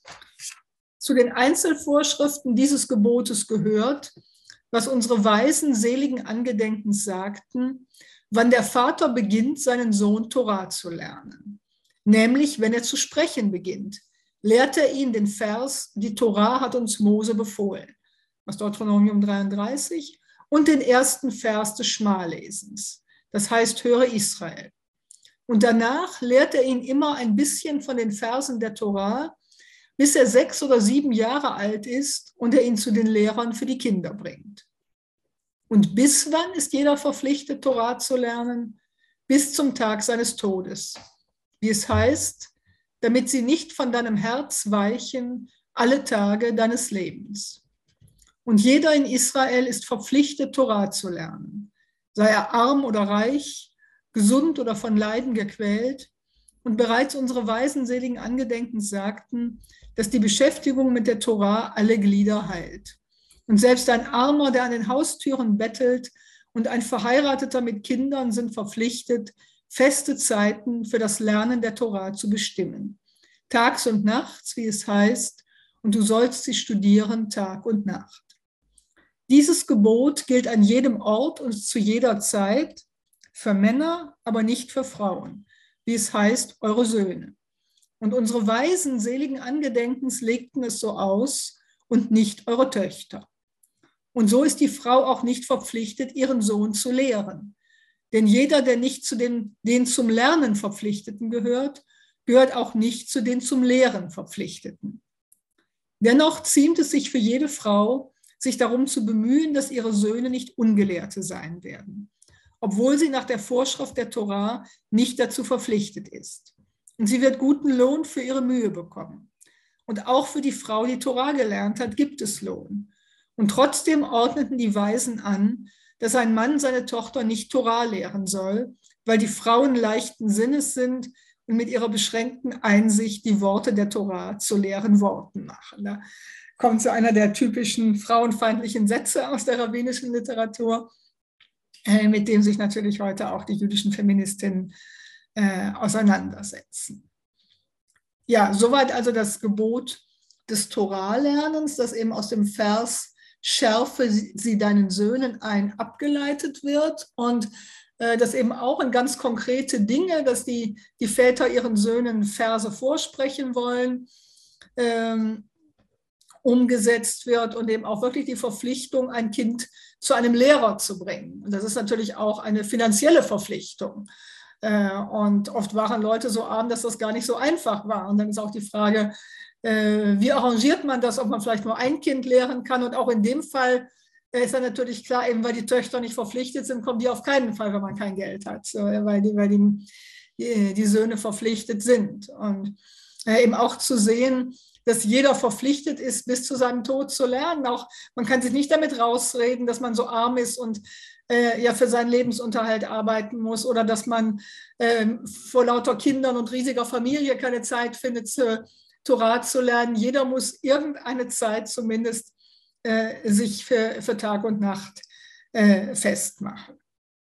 Zu den Einzelvorschriften dieses Gebotes gehört, was unsere weisen, seligen Angedenkens sagten, wann der Vater beginnt, seinen Sohn Torah zu lernen. Nämlich, wenn er zu sprechen beginnt, lehrt er ihn den Vers, die Torah hat uns Mose befohlen, aus Deuteronomium dreiunddreißig, und den ersten Vers des Schma-Lesens. Das heißt, höre Israel. Und danach lehrt er ihn immer ein bisschen von den Versen der Torah, bis er sechs oder sieben Jahre alt ist und er ihn zu den Lehrern für die Kinder bringt. Und bis wann ist jeder verpflichtet, Torah zu lernen? Bis zum Tag seines Todes. Wie es heißt, damit sie nicht von deinem Herz weichen alle Tage deines Lebens. Und jeder in Israel ist verpflichtet, Torah zu lernen. Sei er arm oder reich, gesund oder von Leiden gequält. Und bereits unsere weisen, seligen Angedenkens sagten, dass die Beschäftigung mit der Torah alle Glieder heilt. Und selbst ein Armer, der an den Haustüren bettelt, und ein Verheirateter mit Kindern sind verpflichtet, feste Zeiten für das Lernen der Torah zu bestimmen. Tags und nachts, wie es heißt, und du sollst sie studieren Tag und Nacht. Dieses Gebot gilt an jedem Ort und zu jeder Zeit, für Männer, aber nicht für Frauen, wie es heißt, eure Söhne. Und unsere weisen, seligen Angedenkens legten es so aus und nicht eure Töchter. Und so ist die Frau auch nicht verpflichtet, ihren Sohn zu lehren. Denn jeder, der nicht zu den, den zum Lernen Verpflichteten gehört, gehört auch nicht zu den zum Lehren Verpflichteten. Dennoch ziemt es sich für jede Frau, sich darum zu bemühen, dass ihre Söhne nicht Ungelehrte sein werden, obwohl sie nach der Vorschrift der Torah nicht dazu verpflichtet ist. Und sie wird guten Lohn für ihre Mühe bekommen. Und auch für die Frau, die Torah gelernt hat, gibt es Lohn. Und trotzdem ordneten die Weisen an, dass ein Mann seine Tochter nicht Torah lehren soll, weil die Frauen leichten Sinnes sind und mit ihrer beschränkten Einsicht die Worte der Torah zu leeren Worten machen. Da kommt so einer der typischen frauenfeindlichen Sätze aus der rabbinischen Literatur, mit dem sich natürlich heute auch die jüdischen Feministinnen äh, auseinandersetzen. Ja, soweit also das Gebot des Torah-Lernens, das eben aus dem Vers schärfe sie deinen Söhnen ein abgeleitet wird und äh, das eben auch in ganz konkrete Dinge, dass die, die Väter ihren Söhnen Verse vorsprechen wollen ähm, umgesetzt wird und eben auch wirklich die Verpflichtung, ein Kind zu einem Lehrer zu bringen. Und das ist natürlich auch eine finanzielle Verpflichtung. Und oft waren Leute so arm, dass das gar nicht so einfach war. Und dann ist auch die Frage, wie arrangiert man das, ob man vielleicht nur ein Kind lehren kann. Und auch in dem Fall ist dann natürlich klar, eben weil die Töchter nicht verpflichtet sind, kommen die auf keinen Fall, wenn man kein Geld hat, weil die, weil die, die, die Söhne verpflichtet sind. Und eben auch zu sehen, dass jeder verpflichtet ist, bis zu seinem Tod zu lernen. Auch man kann sich nicht damit rausreden, dass man so arm ist und äh, ja für seinen Lebensunterhalt arbeiten muss oder dass man äh, vor lauter Kindern und riesiger Familie keine Zeit findet, zu, Torah zu lernen. Jeder muss irgendeine Zeit zumindest äh, sich für, für Tag und Nacht äh, festmachen.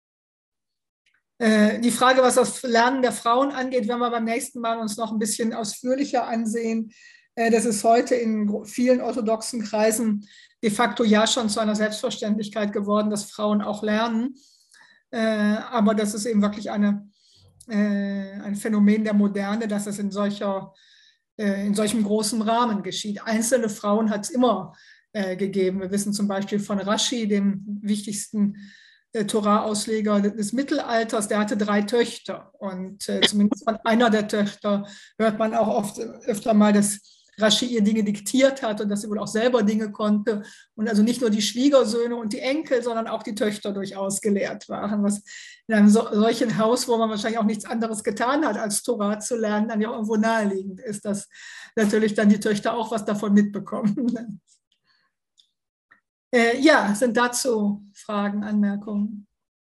Äh, die Frage, was das Lernen der Frauen angeht, werden wir beim nächsten Mal uns noch ein bisschen ausführlicher ansehen. Das ist heute in vielen orthodoxen Kreisen de facto ja schon zu einer Selbstverständlichkeit geworden, dass Frauen auch lernen. Aber das ist eben wirklich eine, ein Phänomen der Moderne, dass es in, solcher, in solchem großen Rahmen geschieht. Einzelne Frauen hat es immer gegeben. Wir wissen zum Beispiel von Rashi, dem wichtigsten Torah-Ausleger des Mittelalters, der hatte drei Töchter. Und zumindest von einer der Töchter hört man auch oft öfter mal, dass Rashi ihr Dinge diktiert hat und dass sie wohl auch selber Dinge konnte und also nicht nur die Schwiegersöhne und die Enkel, sondern auch die Töchter durchaus gelehrt waren, was in einem so, solchen Haus, wo man wahrscheinlich auch nichts anderes getan hat, als Torah zu lernen, dann ja irgendwo naheliegend ist, dass natürlich dann die Töchter auch was davon mitbekommen. äh, ja, sind dazu Fragen, Anmerkungen?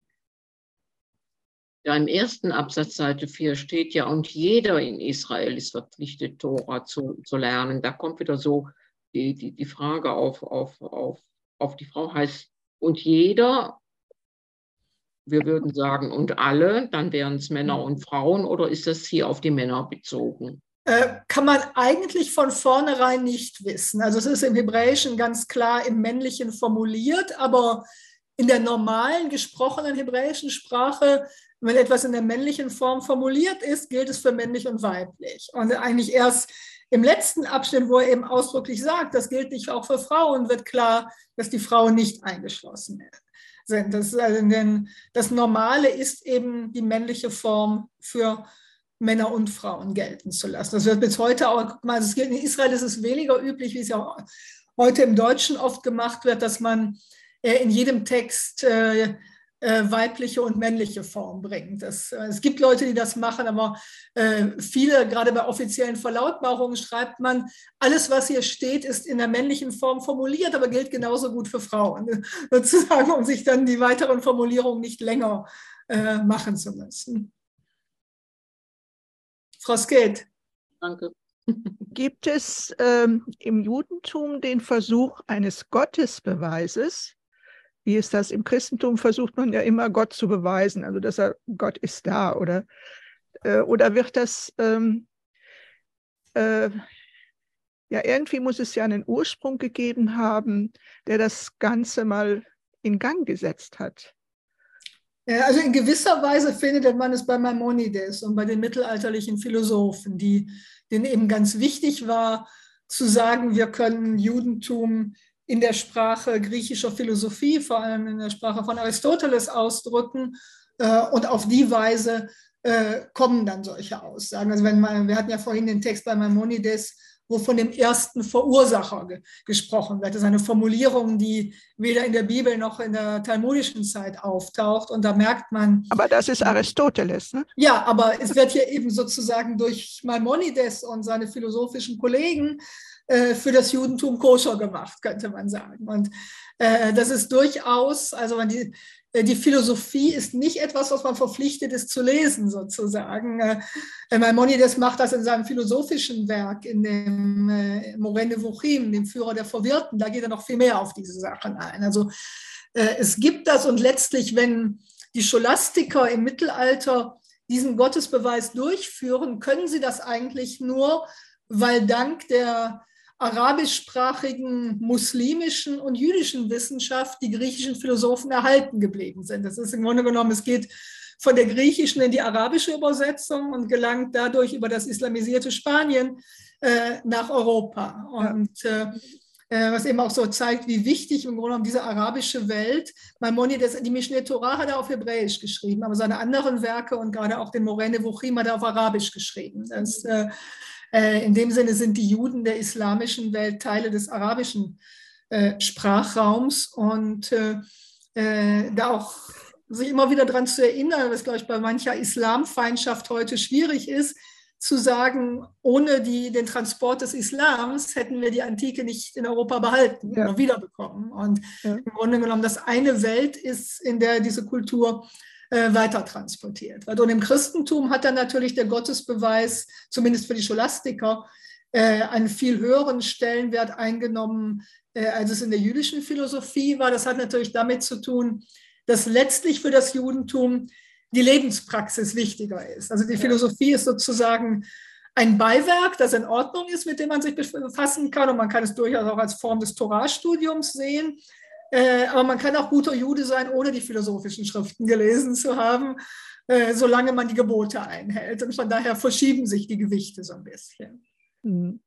Ja, im ersten Absatz, Seite vier, steht ja, und jeder in Israel ist verpflichtet, Tora zu, zu lernen. Da kommt wieder so die, die, die Frage auf, auf, auf, auf die Frau, heißt, und jeder, wir würden sagen, und alle, dann wären es Männer und Frauen, oder ist das hier auf die Männer bezogen?
Äh, kann man eigentlich von vornherein nicht wissen. Also es ist im Hebräischen ganz klar im Männlichen formuliert, aber in der normalen gesprochenen hebräischen Sprache, wenn etwas in der männlichen Form formuliert ist, gilt es für männlich und weiblich. Und eigentlich erst im letzten Abschnitt, wo er eben ausdrücklich sagt, das gilt nicht auch für Frauen, wird klar, dass die Frauen nicht eingeschlossen sind. Das, also denn das Normale ist eben die männliche Form für Männer und Frauen gelten zu lassen. Das wird bis heute auch, also es gilt, in Israel ist es weniger üblich, wie es ja auch heute im Deutschen oft gemacht wird, dass man in jedem Text äh, äh, weibliche und männliche Form bringt. Das, äh, es gibt Leute, die das machen, aber äh, viele, gerade bei offiziellen Verlautbarungen, schreibt man, alles, was hier steht, ist in der männlichen Form formuliert, aber gilt genauso gut für Frauen, sozusagen, um sich dann die weiteren Formulierungen nicht länger äh, machen zu müssen. Frau Skeet.
Danke.
Gibt es ähm, im Judentum den Versuch eines Gottesbeweises? Wie ist das? Im Christentum versucht man ja immer, Gott zu beweisen, also dass er, Gott ist da, oder, äh, oder wird das, ähm, äh, ja, irgendwie muss es ja einen Ursprung gegeben haben, der das Ganze mal in Gang gesetzt hat.
Also in gewisser Weise findet man es bei Maimonides und bei den mittelalterlichen Philosophen, die, denen eben ganz wichtig war, zu sagen, wir können Judentum in der Sprache griechischer Philosophie, vor allem in der Sprache von Aristoteles, ausdrücken. Und auf die Weise kommen dann solche Aussagen. Also wenn man, wir hatten ja vorhin den Text bei Maimonides, wo von dem ersten Verursacher ge gesprochen wird. Das ist eine Formulierung, die weder in der Bibel noch in der talmudischen Zeit auftaucht. Und da merkt man...
Aber das ist Aristoteles, ne?
Ja, aber es wird hier eben sozusagen durch Maimonides und seine philosophischen Kollegen äh, für das Judentum koscher gemacht, könnte man sagen. Und äh, das ist durchaus, also man die... Die Philosophie ist nicht etwas, was man verpflichtet ist zu lesen, sozusagen. Maimonides macht das in seinem philosophischen Werk, in dem Moreh Nevuchim, dem Führer der Verwirrten. Da geht er noch viel mehr auf diese Sachen ein. Also es gibt das, und letztlich, wenn die Scholastiker im Mittelalter diesen Gottesbeweis durchführen, können sie das eigentlich nur, weil dank der arabischsprachigen, muslimischen und jüdischen Wissenschaft die griechischen Philosophen erhalten geblieben sind. Das ist im Grunde genommen, es geht von der griechischen in die arabische Übersetzung und gelangt dadurch über das islamisierte Spanien äh, nach Europa. Und äh, was eben auch so zeigt, wie wichtig im Grunde genommen diese arabische Welt, Maimonides, die Mishneh Torah hat er auf Hebräisch geschrieben, aber seine anderen Werke und gerade auch den Moreh Nevuchim hat er auf Arabisch geschrieben. Das, äh, in dem Sinne sind die Juden der islamischen Welt Teile des arabischen äh, Sprachraums und äh, äh, da auch sich immer wieder daran zu erinnern, was, glaube ich, bei mancher Islamfeindschaft heute schwierig ist, zu sagen, ohne die, den Transport des Islams hätten wir die Antike nicht in Europa behalten
ja.
oder wiederbekommen. Und
ja.
im Grunde genommen, das eine Welt ist, in der diese Kultur äh, weiter transportiert wird. Und im Christentum hat dann natürlich der Gottesbeweis, zumindest für die Scholastiker, äh, einen viel höheren Stellenwert eingenommen, äh, als es in der jüdischen Philosophie war. Das hat natürlich damit zu tun, dass letztlich für das Judentum die Lebenspraxis wichtiger ist. Also die Philosophie ist sozusagen ein Beiwerk, das in Ordnung ist, mit dem man sich befassen kann. Und man kann es durchaus auch als Form des Torah-Studiums sehen. Äh, aber man kann auch guter Jude sein, ohne die philosophischen Schriften gelesen zu haben, äh, solange man die Gebote einhält. Und von daher verschieben sich die Gewichte so ein bisschen.
Mhm.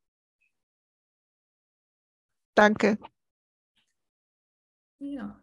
Danke.
Ja.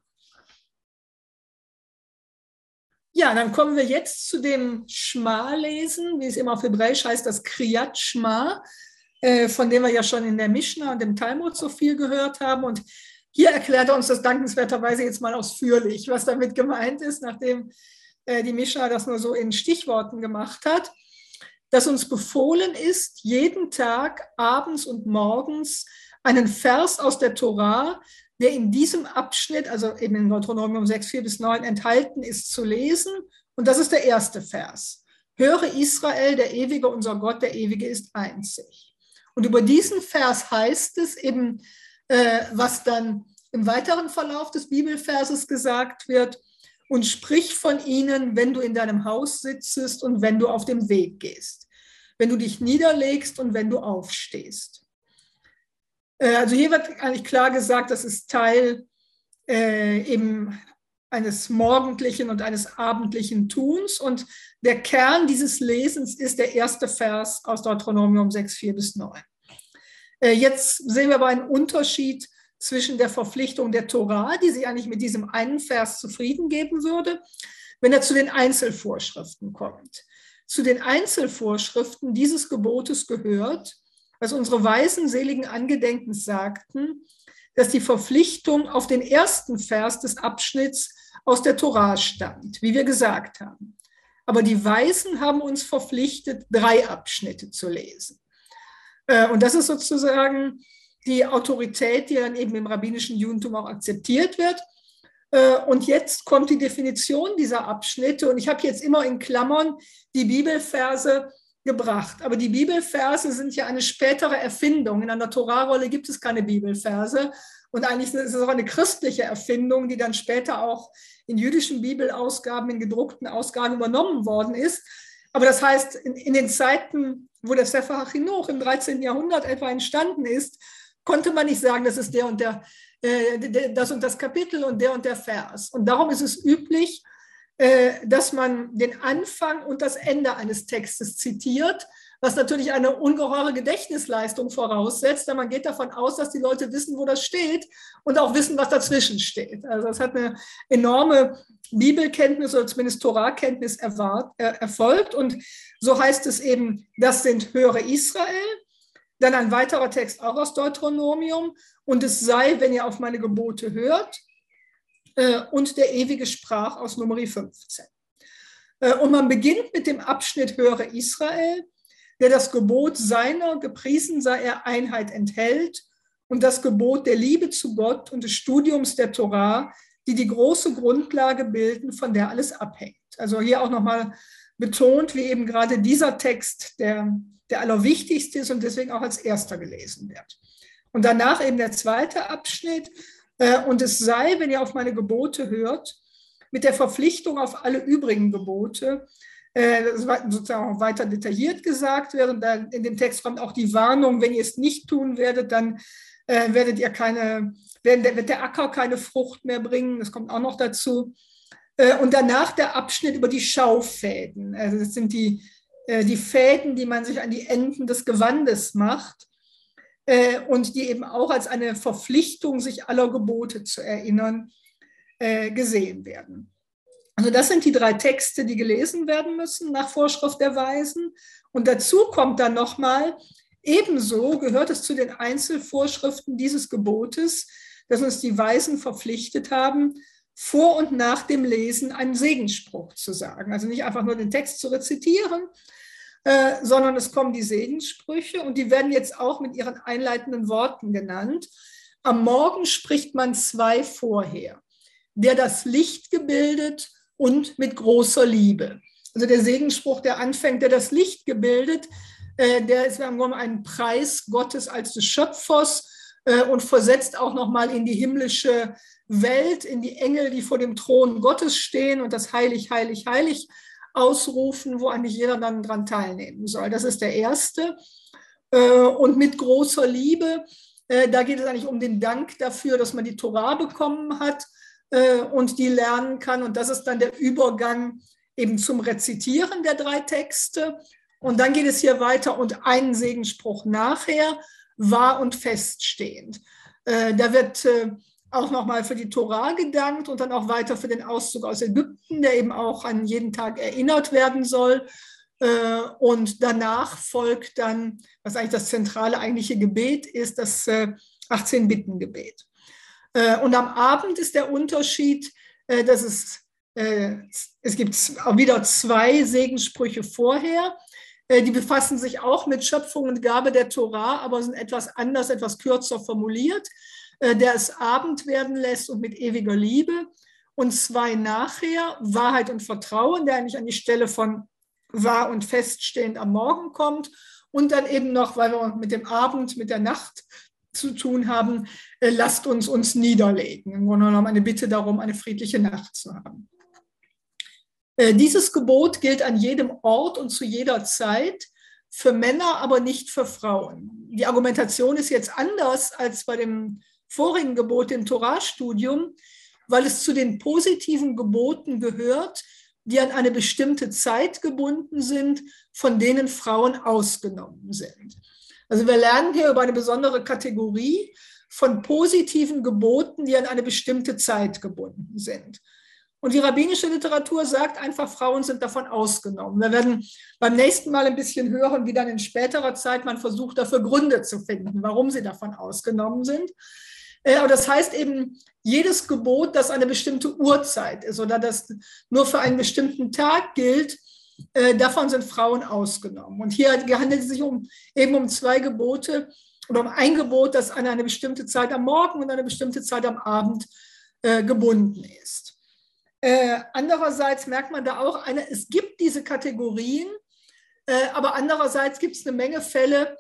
Ja, dann kommen wir jetzt zu dem Schma-Lesen, wie es immer auf Hebräisch heißt, das Kriyat Shma, äh, von dem wir ja schon in der Mishnah und im Talmud so viel gehört haben. Und hier erklärt er uns das dankenswerterweise jetzt mal ausführlich, was damit gemeint ist, nachdem äh, die Mishnah das nur so in Stichworten gemacht hat, dass uns befohlen ist, jeden Tag abends und morgens einen Vers aus der Torah, der in diesem Abschnitt, also eben in Deuteronomium sechs, vier bis neun enthalten ist, zu lesen. Und das ist der erste Vers. Höre Israel, der Ewige, unser Gott, der Ewige ist einzig. Und über diesen Vers heißt es eben, äh, was dann im weiteren Verlauf des Bibelverses gesagt wird, und sprich von ihnen, wenn du in deinem Haus sitzest und wenn du auf dem Weg gehst, wenn du dich niederlegst und wenn du aufstehst. Also hier wird eigentlich klar gesagt, das ist Teil äh, eben eines morgendlichen und eines abendlichen Tuns. Und der Kern dieses Lesens ist der erste Vers aus Deuteronomium sechs, vier bis neun. Äh, jetzt sehen wir aber einen Unterschied zwischen der Verpflichtung der Torah, die sich eigentlich mit diesem einen Vers zufrieden geben würde, wenn er zu den Einzelvorschriften kommt. Zu den Einzelvorschriften dieses Gebotes gehört, was unsere weisen, seligen Angedenkens sagten, dass die Verpflichtung auf den ersten Vers des Abschnitts aus der Torah stammt, wie wir gesagt haben. Aber die Weisen haben uns verpflichtet, drei Abschnitte zu lesen. Und das ist sozusagen die Autorität, die dann eben im rabbinischen Judentum auch akzeptiert wird. Und jetzt kommt die Definition dieser Abschnitte. Und ich habe jetzt immer in Klammern die Bibelverse gebracht. Aber die Bibelverse sind ja eine spätere Erfindung. In einer Torahrolle gibt es keine Bibelverse. Und eigentlich ist es auch eine christliche Erfindung, die dann später auch in jüdischen Bibelausgaben, in gedruckten Ausgaben übernommen worden ist. Aber das heißt, in, in den Zeiten, wo der Sefer HaChinuch im dreizehnten Jahrhundert etwa entstanden ist, konnte man nicht sagen, das ist der und der, äh, das und das Kapitel und der und der Vers. Und darum ist es üblich, dass man den Anfang und das Ende eines Textes zitiert, was natürlich eine ungeheure Gedächtnisleistung voraussetzt, denn man geht davon aus, dass die Leute wissen, wo das steht und auch wissen, was dazwischen steht. Also es hat eine enorme Bibelkenntnis oder zumindest Torahkenntnis erfolgt und so heißt es eben, das sind Höre Israel, dann ein weiterer Text auch aus Deuteronomium und es sei, wenn ihr auf meine Gebote hört, und der Ewige sprach aus Nummer fünfzehn. Und man beginnt mit dem Abschnitt Höre Israel, der das Gebot seiner, gepriesen sei er, Einheit enthält und das Gebot der Liebe zu Gott und des Studiums der Torah, die die große Grundlage bilden, von der alles abhängt. Also hier auch nochmal betont, wie eben gerade dieser Text der, der allerwichtigste ist und deswegen auch als erster gelesen wird. Und danach eben der zweite Abschnitt, und es sei, wenn ihr auf meine Gebote hört, mit der Verpflichtung auf alle übrigen Gebote, das sozusagen weiter detailliert gesagt wird. Und dann in dem Text kommt auch die Warnung, wenn ihr es nicht tun werdet, dann werdet ihr keine, wird der Acker keine Frucht mehr bringen. Das kommt auch noch dazu. Und danach der Abschnitt über die Schaufäden. Also das sind die, die Fäden, die man sich an die Enden des Gewandes macht. äh, und die eben auch als eine Verpflichtung, sich aller Gebote zu erinnern, äh, gesehen werden. Also das sind die drei Texte, die gelesen werden müssen nach Vorschrift der Weisen. Und dazu kommt dann nochmal, ebenso gehört es zu den Einzelvorschriften dieses Gebotes, dass uns die Weisen verpflichtet haben, vor und nach dem Lesen einen Segensspruch zu sagen. Also nicht einfach nur den Text zu rezitieren, äh, sondern es kommen die Segenssprüche und die werden jetzt auch mit ihren einleitenden Worten genannt. Am Morgen spricht man zwei vorher, der das Licht gebildet und mit großer Liebe. Also der Segensspruch, der anfängt, der das Licht gebildet, äh, der ist im Grunde ein Preis Gottes als des Schöpfers äh, und versetzt auch nochmal in die himmlische Welt, in die Engel, die vor dem Thron Gottes stehen und das Heilig, Heilig, Heilig ausrufen, wo eigentlich jeder dann dran teilnehmen soll. Das ist der erste. Äh, und mit großer Liebe, äh, da geht es eigentlich um den Dank dafür, dass man die Tora bekommen hat und die lernen kann. Und das ist dann der Übergang eben zum Rezitieren der drei Texte. Und dann geht es hier weiter und einen Segensspruch nachher, wahr und feststehend. Da wird auch nochmal für die Tora gedankt und dann auch weiter für den Auszug aus Ägypten, der eben auch an jeden Tag erinnert werden soll. Und danach folgt dann, was eigentlich das zentrale eigentliche Gebet ist, das achtzehn-Bitten-Gebet. Und am Abend ist der Unterschied, dass es, es gibt wieder zwei Segenssprüche vorher, die befassen sich auch mit Schöpfung und Gabe der Tora, aber sind etwas anders, etwas kürzer formuliert, der es Abend werden lässt und mit ewiger Liebe. Und zwei nachher, Wahrheit und Vertrauen, der eigentlich an die Stelle von wahr und feststehend am Morgen kommt. Und dann eben noch, weil wir mit dem Abend, mit der Nacht zu tun haben, äh, lasst uns uns niederlegen. Im Grunde genommen eine Bitte darum, eine friedliche Nacht zu haben. Äh, dieses Gebot gilt an jedem Ort und zu jeder Zeit, für Männer, aber nicht für Frauen. Die Argumentation ist jetzt anders als bei dem vorigen Gebot, dem Torastudium, weil es zu den positiven Geboten gehört, die an eine bestimmte Zeit gebunden sind, von denen Frauen ausgenommen sind. Also wir lernen hier über eine besondere Kategorie von positiven Geboten, die an eine bestimmte Zeit gebunden sind. Und die rabbinische Literatur sagt einfach, Frauen sind davon ausgenommen. Wir werden beim nächsten Mal ein bisschen hören, wie dann in späterer Zeit man versucht, dafür Gründe zu finden, warum sie davon ausgenommen sind. Aber das heißt eben, jedes Gebot, das eine bestimmte Uhrzeit ist oder das nur für einen bestimmten Tag gilt, Äh, davon sind Frauen ausgenommen. Und hier handelt es sich um, eben um zwei Gebote oder um ein Gebot, das an eine bestimmte Zeit am Morgen und eine bestimmte Zeit am Abend äh, gebunden ist. Äh, andererseits merkt man da auch, eine, es gibt diese Kategorien, äh, aber andererseits gibt es eine Menge Fälle,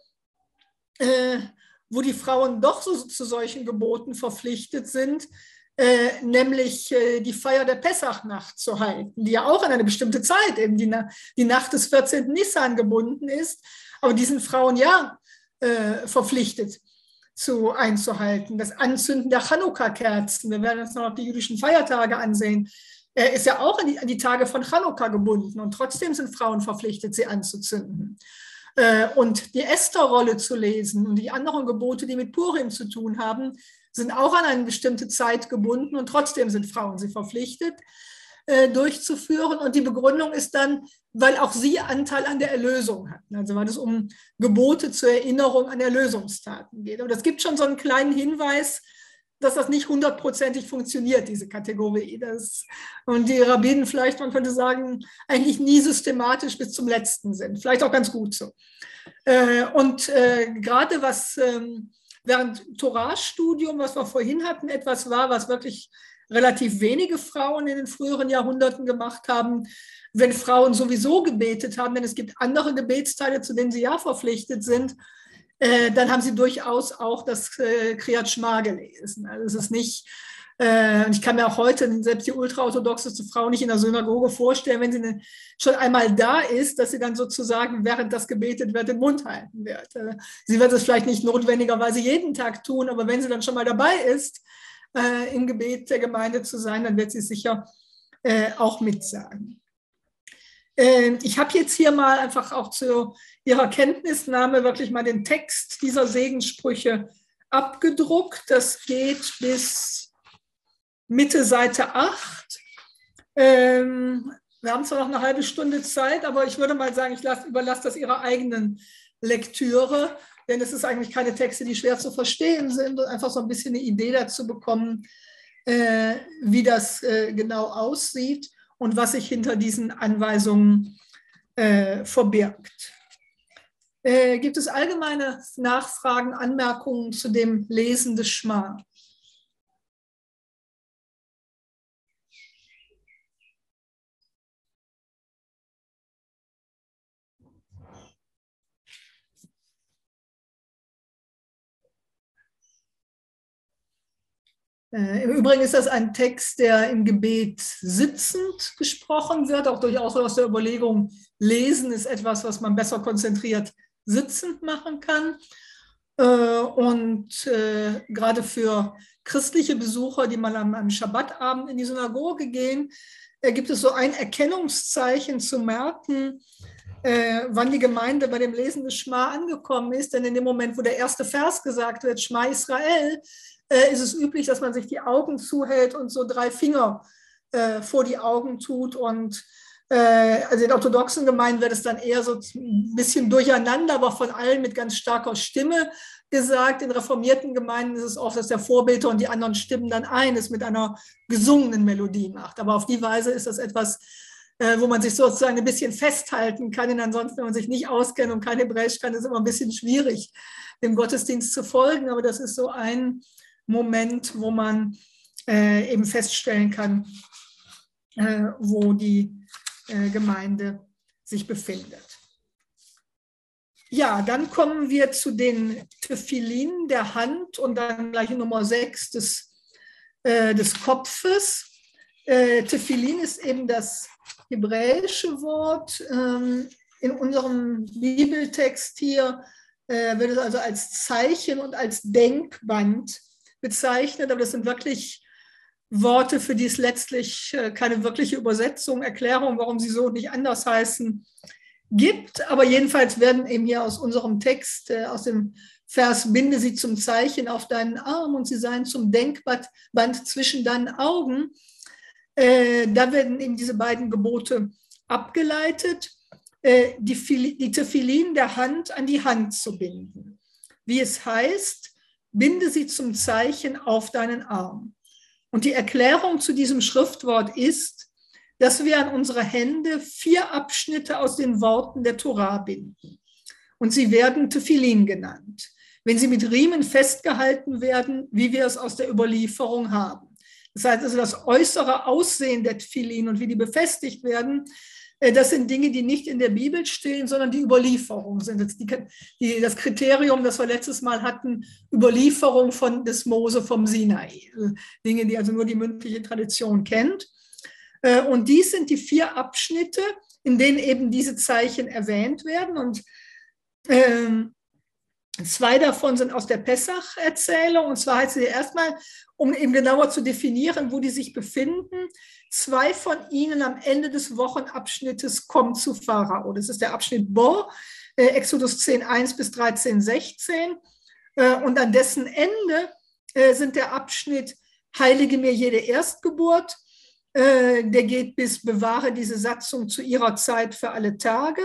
äh, wo die Frauen doch so, zu solchen Geboten verpflichtet sind, Äh, nämlich äh, die Feier der Pessachnacht zu halten, die ja auch an eine bestimmte Zeit, eben die, die Nacht des vierzehnten Nissan gebunden ist, aber diesen Frauen ja äh, verpflichtet zu einzuhalten. Das Anzünden der Chanukka-Kerzen, wir werden uns noch die jüdischen Feiertage ansehen, äh, ist ja auch an die, an die Tage von Chanukka gebunden und trotzdem sind Frauen verpflichtet, sie anzuzünden. Äh, und die Esther-Rolle zu lesen und die anderen Gebote, die mit Purim zu tun haben, sind auch an eine bestimmte Zeit gebunden und trotzdem sind Frauen sie verpflichtet, äh, durchzuführen. Und die Begründung ist dann, weil auch sie Anteil an der Erlösung hatten. Also weil es um Gebote zur Erinnerung an Erlösungstaten geht. Und es gibt schon so einen kleinen Hinweis, dass das nicht hundertprozentig funktioniert, diese Kategorie. Das, und die Rabbinen vielleicht, man könnte sagen, eigentlich nie systematisch bis zum Letzten sind. Vielleicht auch ganz gut so. Äh, und äh, gerade was ähm, während Torastudium, was wir vorhin hatten, etwas war, was wirklich relativ wenige Frauen in den früheren Jahrhunderten gemacht haben, wenn Frauen sowieso gebetet haben, denn es gibt andere Gebetsteile, zu denen sie ja verpflichtet sind, äh, dann haben sie durchaus auch das äh, Kriyat Shema gelesen. Also es ist nicht, äh, ich kann mir auch heute selbst die ultraorthodoxeste Frau nicht in der Synagoge vorstellen, wenn sie eine, schon einmal da ist, dass sie dann sozusagen, während das gebetet wird, den Mund halten wird. Äh, sie wird es vielleicht nicht notwendigerweise jeden Tag tun, aber wenn sie dann schon mal dabei ist, äh, im Gebet der Gemeinde zu sein, dann wird sie sicher äh, auch mitsagen. Äh, ich habe jetzt hier mal einfach auch zu Ihrer Kenntnisnahme wirklich mal den Text dieser Segenssprüche abgedruckt. Das geht bis Mitte Seite acht. Ähm, wir haben zwar noch eine halbe Stunde Zeit, aber ich würde mal sagen, ich lasse, überlasse das Ihrer eigenen Lektüre, denn es ist eigentlich keine Texte, die schwer zu verstehen sind und einfach so ein bisschen eine Idee dazu bekommen, äh, wie das äh, genau aussieht und was sich hinter diesen Anweisungen äh, verbirgt. Äh, gibt es allgemeine Nachfragen, Anmerkungen zu dem Lesen des Schma? Äh, Im Übrigen ist das ein Text, der im Gebet sitzend gesprochen wird, auch durchaus aus der Überlegung, Lesen ist etwas, was man besser konzentriert sitzend machen kann. Äh, und äh, gerade für christliche Besucher, die mal am, am Schabbatabend in die Synagoge gehen, äh, gibt es so ein Erkennungszeichen zu merken, äh, wann die Gemeinde bei dem Lesen des Schma angekommen ist. Denn in dem Moment, wo der erste Vers gesagt wird, Schma Israel, äh, ist es üblich, dass man sich die Augen zuhält und so drei Finger äh, vor die Augen tut. Und äh, also in orthodoxen Gemeinden wird es dann eher so ein bisschen durcheinander, aber von allen mit ganz starker Stimme gesagt. In reformierten Gemeinden ist es oft, dass der Vorbeter und die anderen stimmen dann ein, es mit einer gesungenen Melodie macht. Aber auf die Weise ist das etwas, äh, wo man sich sozusagen ein bisschen festhalten kann. Denn ansonsten, wenn man sich nicht auskennt und kein Hebräisch kann, ist es immer ein bisschen schwierig, dem Gottesdienst zu folgen. Aber das ist so ein Moment, wo man äh, eben feststellen kann, äh, wo die äh, Gemeinde sich befindet. Ja, dann kommen wir zu den Tefillin der Hand und dann gleich Nummer sechs des, äh, des Kopfes. Äh, Tefillin ist eben das hebräische Wort. Ähm, in unserem Bibeltext hier äh, wird es also als Zeichen und als Denkband bezeichnet, aber das sind wirklich Worte, für die es letztlich äh, keine wirkliche Übersetzung, Erklärung, warum sie so und nicht anders heißen, gibt. Aber jedenfalls werden eben hier aus unserem Text, äh, aus dem Vers, binde sie zum Zeichen auf deinen Arm und sie seien zum Denkband zwischen deinen Augen. Äh, da werden eben diese beiden Gebote abgeleitet, äh, die, die Tefillin der Hand an die Hand zu binden. Wie es heißt, binde sie zum Zeichen auf deinen Arm. Und die Erklärung zu diesem Schriftwort ist, dass wir an unsere Hände vier Abschnitte aus den Worten der Torah binden. Und sie werden Tefillin genannt, wenn sie mit Riemen festgehalten werden, wie wir es aus der Überlieferung haben. Das heißt also, das äußere Aussehen der Tefillin und wie die befestigt werden, das sind Dinge, die nicht in der Bibel stehen, sondern die Überlieferung sind. Das, die, die, das Kriterium, das wir letztes Mal hatten, Überlieferung von des Mose vom Sinai. Dinge, die also nur die mündliche Tradition kennt. Und dies sind die vier Abschnitte, in denen eben diese Zeichen erwähnt werden. Und ähm, zwei davon sind aus der Pessach-Erzählung. Und zwar heißt sie erstmal, um eben genauer zu definieren, wo die sich befinden, zwei von ihnen am Ende des Wochenabschnittes kommen zu Pharao. Das ist der Abschnitt Bo, äh, Exodus zehn, eins bis dreizehn, sechzehn. Äh, und an dessen Ende äh, sind der Abschnitt Heilige mir jede Erstgeburt. Äh, der geht bis bewahre diese Satzung zu ihrer Zeit für alle Tage.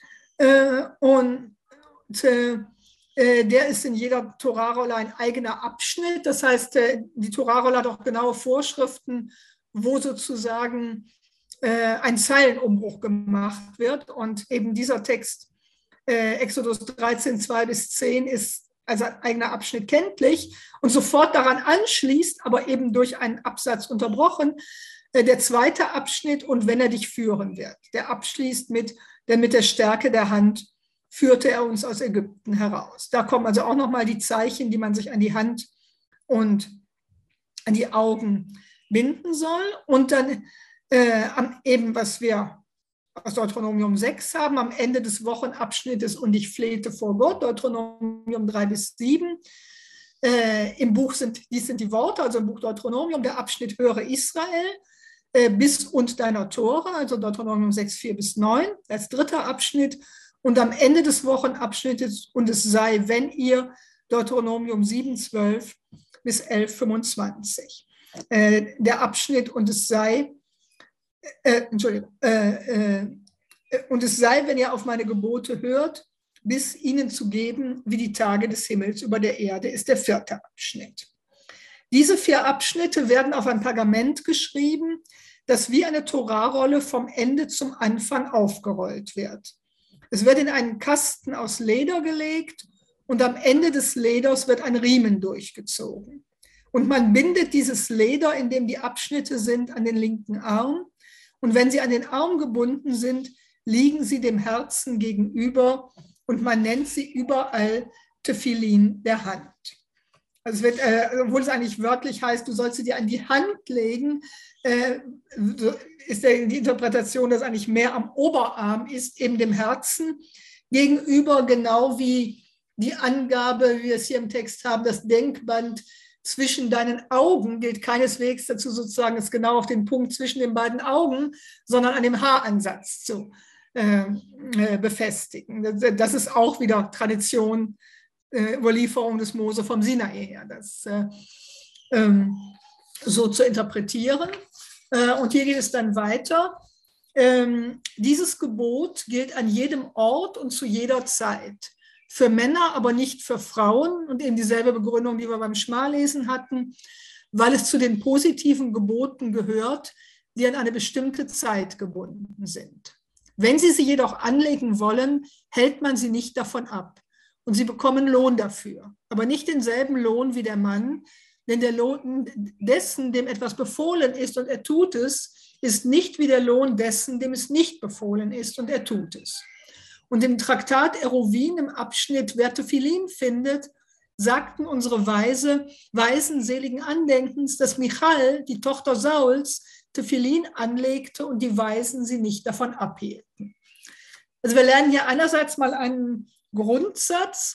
Äh, und äh, der ist in jeder Torahrolle ein eigener Abschnitt. Das heißt, die Torahrolle hat auch genaue Vorschriften, wo sozusagen äh, ein Zeilenumbruch gemacht wird. Und eben dieser Text, äh, Exodus dreizehn, zwei bis zehn, ist als ein eigener Abschnitt kenntlich und sofort daran anschließt, aber eben durch einen Absatz unterbrochen, äh, der zweite Abschnitt, und wenn er dich führen wird. Der abschließt mit, denn mit der Stärke der Hand führte er uns aus Ägypten heraus. Da kommen also auch nochmal die Zeichen, die man sich an die Hand und an die Augen binden soll. Und dann äh, eben, was wir aus Deuteronomium sechs haben, am Ende des Wochenabschnittes, und ich flehte vor Gott, Deuteronomium drei bis sieben. Äh, Im Buch sind, dies sind die Worte, also im Buch Deuteronomium, der Abschnitt höre Israel. äh, bis und deiner Tore, also Deuteronomium sechs, vier bis neun, als dritter Abschnitt. Und am Ende des Wochenabschnittes, und es sei, wenn ihr, Deuteronomium sieben, zwölf bis elf, fünfundzwanzig. Äh, der Abschnitt, und es sei, äh, Entschuldigung, äh, äh, und es sei, wenn ihr auf meine Gebote hört, bis ihnen zu geben, wie die Tage des Himmels über der Erde, ist der vierte Abschnitt. Diese vier Abschnitte werden auf ein Pergament geschrieben, das wie eine Torahrolle vom Ende zum Anfang aufgerollt wird. Es wird in einen Kasten aus Leder gelegt und am Ende des Leders wird ein Riemen durchgezogen. Und man bindet dieses Leder, in dem die Abschnitte sind, an den linken Arm. Und wenn sie an den Arm gebunden sind, liegen sie dem Herzen gegenüber und man nennt sie überall Tefillin der Hand. Also es wird, äh, obwohl es eigentlich wörtlich heißt, du sollst sie dir an die Hand legen, äh, ist der, die Interpretation, dass eigentlich mehr am Oberarm ist, eben dem Herzen gegenüber, genau wie die Angabe, wie wir es hier im Text haben, das Denkband zwischen deinen Augen gilt keineswegs dazu, sozusagen es genau auf den Punkt zwischen den beiden Augen, sondern an dem Haaransatz zu äh, äh, befestigen. Das, das ist auch wieder Tradition, äh, Überlieferung des Mose vom Sinai her, das äh, ähm, so zu interpretieren. Äh, und hier geht es dann weiter. Ähm, dieses Gebot gilt an jedem Ort und zu jeder Zeit. Für Männer, aber nicht für Frauen, und eben dieselbe Begründung, die wir beim Schmalesen hatten, weil es zu den positiven Geboten gehört, die an eine bestimmte Zeit gebunden sind. Wenn Sie sie jedoch anlegen wollen, hält man sie nicht davon ab. Und sie bekommen Lohn dafür, aber nicht denselben Lohn wie der Mann, denn der Lohn dessen, dem etwas befohlen ist und er tut es, ist nicht wie der Lohn dessen, dem es nicht befohlen ist und er tut es. Und im Traktat Eruvin im Abschnitt, wer Tefillin findet, sagten unsere Weise, Weisen seligen Andenkens, dass Michal, die Tochter Sauls, Tefillin anlegte und die Weisen sie nicht davon abhielten. Also wir lernen hier einerseits mal einen Grundsatz,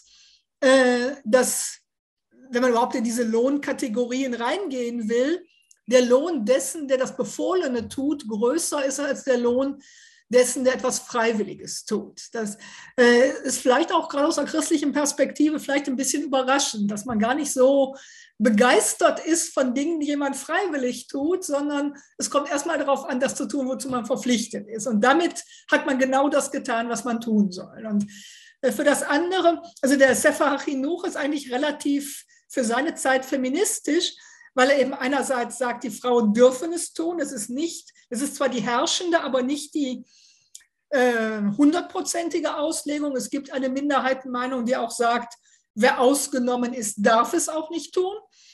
äh, dass, wenn man überhaupt in diese Lohnkategorien reingehen will, der Lohn dessen, der das Befohlene tut, größer ist als der Lohn dessen, der etwas Freiwilliges tut. Das äh, ist vielleicht auch gerade aus einer christlichen Perspektive vielleicht ein bisschen überraschend, dass man gar nicht so begeistert ist von Dingen, die jemand freiwillig tut, sondern es kommt erstmal darauf an, das zu tun, wozu man verpflichtet ist. Und damit hat man genau das getan, was man tun soll. Und äh, für das andere, also der Sefer HaChinuch ist eigentlich relativ für seine Zeit feministisch, weil er eben einerseits sagt, die Frauen dürfen es tun. Es ist nicht, es ist zwar die herrschende, aber nicht die hundertprozentige äh, Auslegung. Es gibt eine Minderheitenmeinung, die auch sagt, wer ausgenommen ist, darf es auch nicht tun.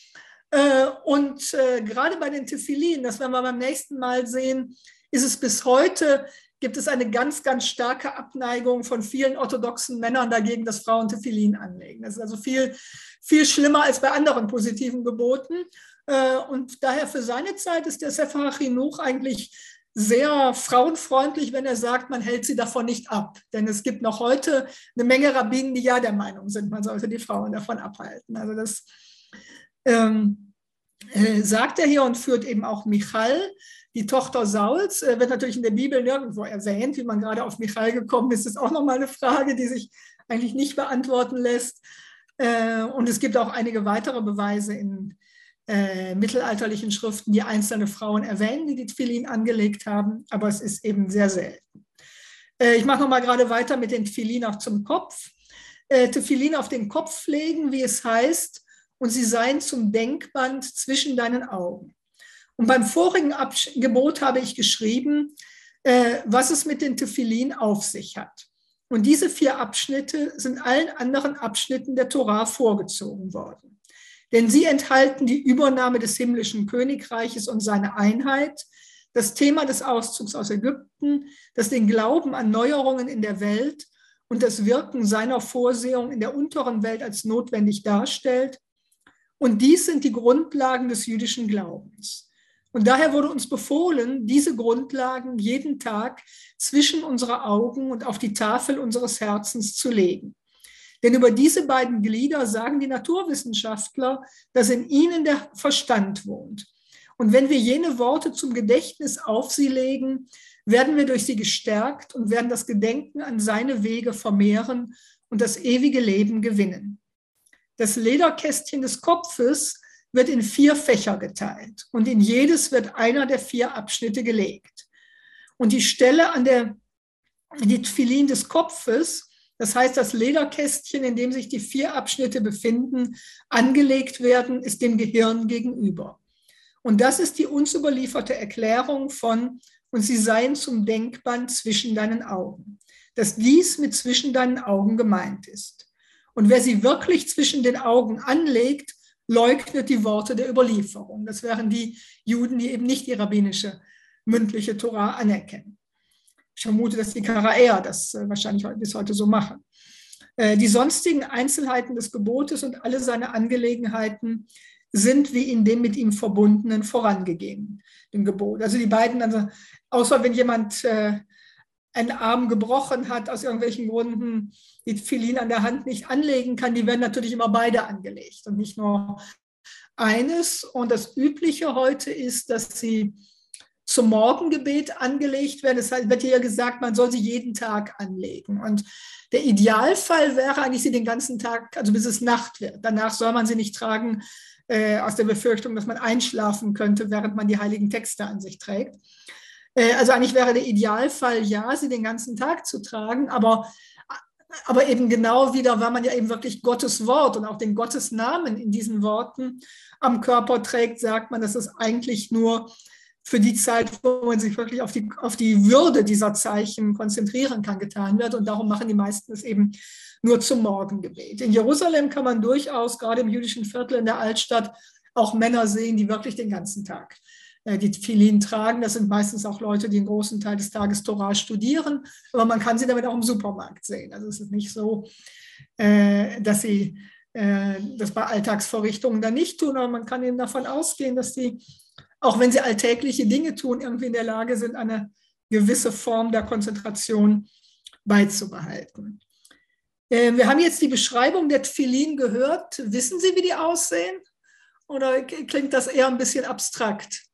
Äh, und äh, gerade bei den Tefillin, das werden wir beim nächsten Mal sehen, ist es bis heute, gibt es eine ganz, ganz starke Abneigung von vielen orthodoxen Männern dagegen, dass Frauen Tefillin anlegen. Das ist also viel, viel schlimmer als bei anderen positiven Geboten. Und daher für seine Zeit ist der Sefer HaChinuch eigentlich sehr frauenfreundlich, wenn er sagt, man hält sie davon nicht ab. Denn es gibt noch heute eine Menge Rabbinen, die ja der Meinung sind, man sollte die Frauen davon abhalten. Also das ähm, äh, sagt er hier und führt eben auch Michal, die Tochter Sauls, äh, wird natürlich in der Bibel nirgendwo erwähnt. Wie man gerade auf Michal gekommen ist, ist auch nochmal eine Frage, die sich eigentlich nicht beantworten lässt. Äh, und es gibt auch einige weitere Beweise in Äh, mittelalterlichen Schriften, die einzelne Frauen erwähnen, die die Tefillin angelegt haben, aber es ist eben sehr selten. Äh, ich mache noch mal gerade weiter mit den Tefillin auch zum Kopf. Äh, Tefillin auf den Kopf legen, wie es heißt, und sie seien zum Denkband zwischen deinen Augen. Und beim vorigen Absch- Gebot habe ich geschrieben, äh, was es mit den Tefillin auf sich hat. Und diese vier Abschnitte sind allen anderen Abschnitten der Torah vorgezogen worden. Denn sie enthalten die Übernahme des himmlischen Königreiches und seine Einheit, das Thema des Auszugs aus Ägypten, das den Glauben an Neuerungen in der Welt und das Wirken seiner Vorsehung in der unteren Welt als notwendig darstellt. Und dies sind die Grundlagen des jüdischen Glaubens. Und daher wurde uns befohlen, diese Grundlagen jeden Tag zwischen unsere Augen und auf die Tafel unseres Herzens zu legen. Denn über diese beiden Glieder sagen die Naturwissenschaftler, dass in ihnen der Verstand wohnt. Und wenn wir jene Worte zum Gedächtnis auf sie legen, werden wir durch sie gestärkt und werden das Gedenken an seine Wege vermehren und das ewige Leben gewinnen. Das Lederkästchen des Kopfes wird in vier Fächer geteilt und in jedes wird einer der vier Abschnitte gelegt. Und die Stelle an der die Tfilin des Kopfes, das heißt das Lederkästchen, in dem sich die vier Abschnitte befinden, angelegt werden, ist dem Gehirn gegenüber. Und das ist die uns überlieferte Erklärung von und sie seien zum Denkband zwischen deinen Augen, dass dies mit zwischen deinen Augen gemeint ist. Und wer sie wirklich zwischen den Augen anlegt, leugnet die Worte der Überlieferung. Das wären die Juden, die eben nicht die rabbinische mündliche Tora anerkennen. Ich vermute, dass die Karaäer das wahrscheinlich bis heute so machen. Die sonstigen Einzelheiten des Gebotes und alle seine Angelegenheiten sind wie in dem mit ihm verbundenen vorangegeben, dem Gebot. Also die beiden, also außer wenn jemand äh, einen Arm gebrochen hat, aus irgendwelchen Gründen die Tfilin an der Hand nicht anlegen kann, die werden natürlich immer beide angelegt und nicht nur eines. Und das Übliche heute ist, dass sie zum Morgengebet angelegt werden. Es wird hier gesagt, man soll sie jeden Tag anlegen. Und der Idealfall wäre eigentlich, sie den ganzen Tag, also bis es Nacht wird. Danach soll man sie nicht tragen, äh, aus der Befürchtung, dass man einschlafen könnte, während man die heiligen Texte an sich trägt. Äh, also eigentlich wäre der Idealfall, ja, sie den ganzen Tag zu tragen, aber, aber eben genau wieder, weil man ja eben wirklich Gottes Wort und auch den Gottesnamen in diesen Worten am Körper trägt, sagt man, dass es eigentlich nur für die Zeit, wo man sich wirklich auf die, auf die Würde dieser Zeichen konzentrieren kann, getan wird. Und darum machen die meisten es eben nur zum Morgengebet. In Jerusalem kann man durchaus, gerade im jüdischen Viertel in der Altstadt, auch Männer sehen, die wirklich den ganzen Tag äh, die Tfilin tragen. Das sind meistens auch Leute, die einen großen Teil des Tages Torah studieren. Aber man kann sie damit auch im Supermarkt sehen. Also es ist nicht so, äh, dass sie äh, das bei Alltagsvorrichtungen dann nicht tun, aber man kann eben davon ausgehen, dass sie, auch wenn sie alltägliche Dinge tun, irgendwie in der Lage sind, eine gewisse Form der Konzentration beizubehalten. Äh, wir haben jetzt die Beschreibung der Tfilin gehört. Wissen Sie, wie die aussehen? Oder klingt das eher ein bisschen abstrakt?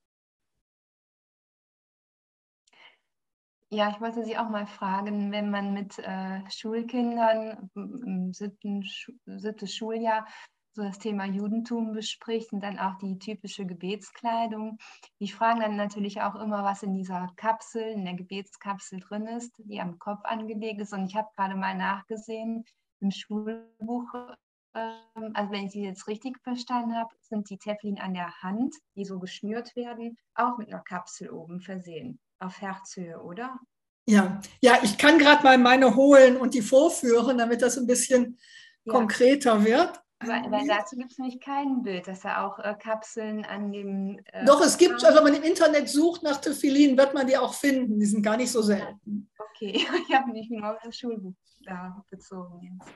Ja, ich wollte Sie auch mal fragen, wenn man mit äh, Schulkindern im siebten, siebten Schuljahr so das Thema Judentum bespricht und dann auch die typische Gebetskleidung. Die fragen dann natürlich auch immer, was in dieser Kapsel, in der Gebetskapsel drin ist, die am Kopf angelegt ist. Und ich habe gerade mal nachgesehen im Schulbuch, ähm, also wenn ich Sie jetzt richtig verstanden habe, sind die Teflin an der Hand, die so geschnürt werden, auch mit einer Kapsel oben versehen, auf Herzhöhe, oder?
Ja, ja, ich kann gerade mal meine holen und die vorführen, damit das ein bisschen ja. konkreter wird.
Weil, weil dazu gibt es nämlich kein Bild, dass da auch äh, Kapseln an dem... Äh,
Doch, es gibt, also wenn man im Internet sucht nach Tefillin, wird man die auch finden. Die sind gar nicht so selten.
Okay, ich habe mich nur auf das Schulbuch da bezogen jetzt.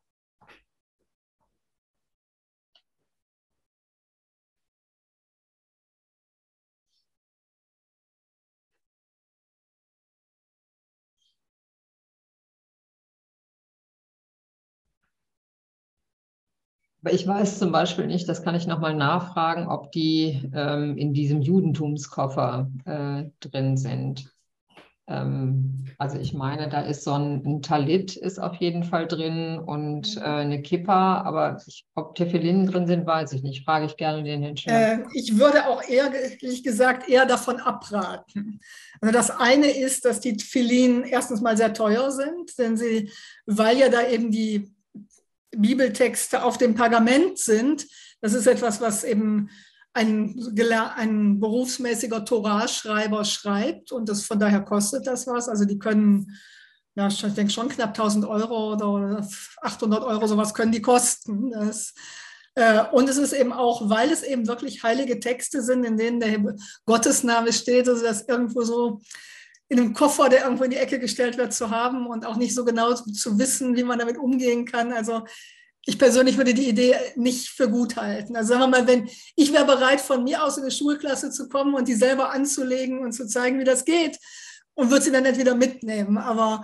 Aber ich weiß zum Beispiel nicht, das kann ich nochmal nachfragen, ob die ähm, in diesem Judentumskoffer äh, drin sind. Ähm, also ich meine, da ist so ein, ein Talit ist auf jeden Fall drin und äh, eine Kippa, aber ich, ob Tefillin drin sind, weiß ich nicht. Frage ich gerne den Herrn Scherf.
Äh, ich würde auch ehrlich gesagt eher davon abraten. Also das eine ist, dass die Tefillin erstens mal sehr teuer sind, denn sie, weil ja da eben die Bibeltexte auf dem Pergament sind. Das ist etwas, was eben ein, ein berufsmäßiger Torah-Schreiber schreibt und das, von daher kostet das was. Also die können, ja, ich denke schon knapp tausend Euro oder achthundert Euro, sowas können die kosten. Das, äh, und es ist eben auch, weil es eben wirklich heilige Texte sind, in denen der Gottesname steht, also das irgendwo so in einem Koffer, der irgendwo in die Ecke gestellt wird, zu haben und auch nicht so genau zu wissen, wie man damit umgehen kann. Also ich persönlich würde die Idee nicht für gut halten. Also sagen wir mal, wenn ich wäre bereit, von mir aus in eine Schulklasse zu kommen und die selber anzulegen und zu zeigen, wie das geht und würde sie dann nicht wieder mitnehmen. Aber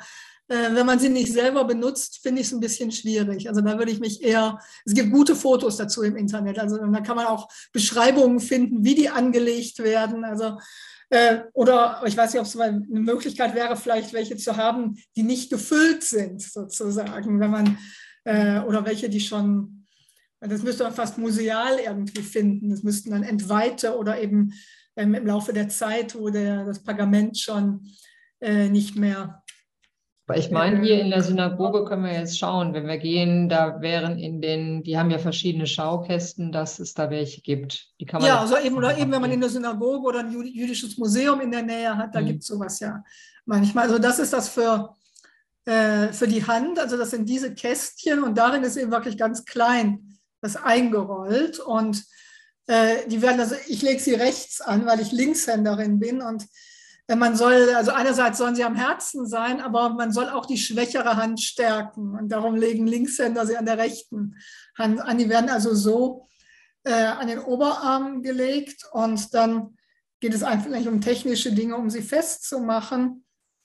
Äh, wenn man sie nicht selber benutzt, finde ich es ein bisschen schwierig. Also da würde ich mich eher, es gibt gute Fotos dazu im Internet, also da kann man auch Beschreibungen finden, wie die angelegt werden. Also äh, oder ich weiß nicht, ob es mal eine Möglichkeit wäre, vielleicht welche zu haben, die nicht gefüllt sind, sozusagen, wenn man äh, oder welche, die schon, das müsste man fast museal irgendwie finden. Das müssten dann Entweihte oder eben ähm, im Laufe der Zeit, wo der, das Pergament schon äh, nicht mehr.
Aber ich meine, hier in der Synagoge können wir jetzt schauen, wenn wir gehen, da wären in den, die haben ja verschiedene Schaukästen, dass es da welche gibt. Die kann man
ja, also eben, oder eben, wenn man in der Synagoge oder ein jüdisches Museum in der Nähe hat, da
mhm.
gibt es sowas ja manchmal. Also das ist das für, äh, für die Hand, also das sind diese Kästchen und darin ist eben wirklich ganz klein das eingerollt und äh, die werden, also ich lege sie rechts an, weil ich Linkshänderin bin und man soll, also einerseits sollen sie am Herzen sein, aber man soll auch die schwächere Hand stärken. Und darum legen Linkshänder sie an der rechten Hand an. Die werden also so äh, an den Oberarm gelegt und dann geht es einfach nicht um technische Dinge, um sie festzumachen.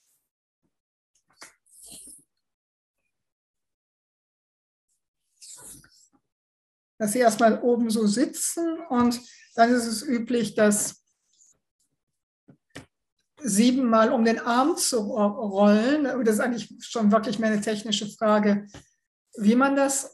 Dass sie erstmal oben so sitzen und dann ist es üblich, dass siebenmal um den Arm zu rollen. Das ist eigentlich schon wirklich mehr eine technische Frage, wie man das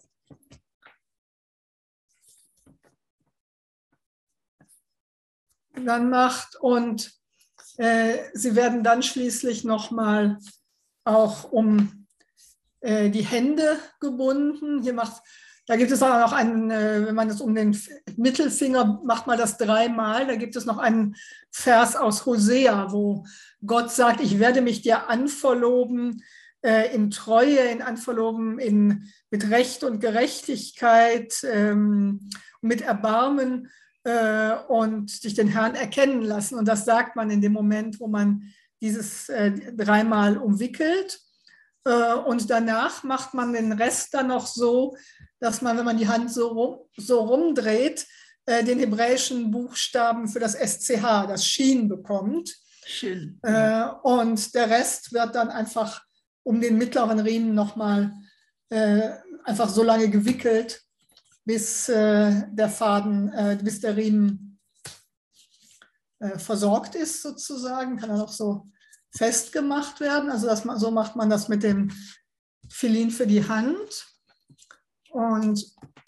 dann macht. Und äh, sie werden dann schließlich nochmal auch um äh, die Hände gebunden. Hier macht Da gibt es auch noch einen, wenn man das um den Mittelfinger macht, man das dreimal. Da gibt es noch einen Vers aus Hosea, wo Gott sagt, ich werde mich dir anverloben äh, in Treue, in Anverloben in, mit Recht und Gerechtigkeit, ähm, mit Erbarmen äh, und dich den Herrn erkennen lassen. Und das sagt man in dem Moment, wo man dieses äh, dreimal umwickelt. Äh, und danach macht man den Rest dann noch so, dass man, wenn man die Hand so, rum, so rumdreht, äh, den hebräischen Buchstaben für das S C H, das Shin, bekommt.
Schön.
Äh, und der Rest wird dann einfach um den mittleren Riemen nochmal äh, einfach so lange gewickelt, bis äh, der Faden, äh, bis der Riemen äh, versorgt ist sozusagen, kann er noch so festgemacht werden. Also das, so macht man das mit dem Tfilin für die Hand. Und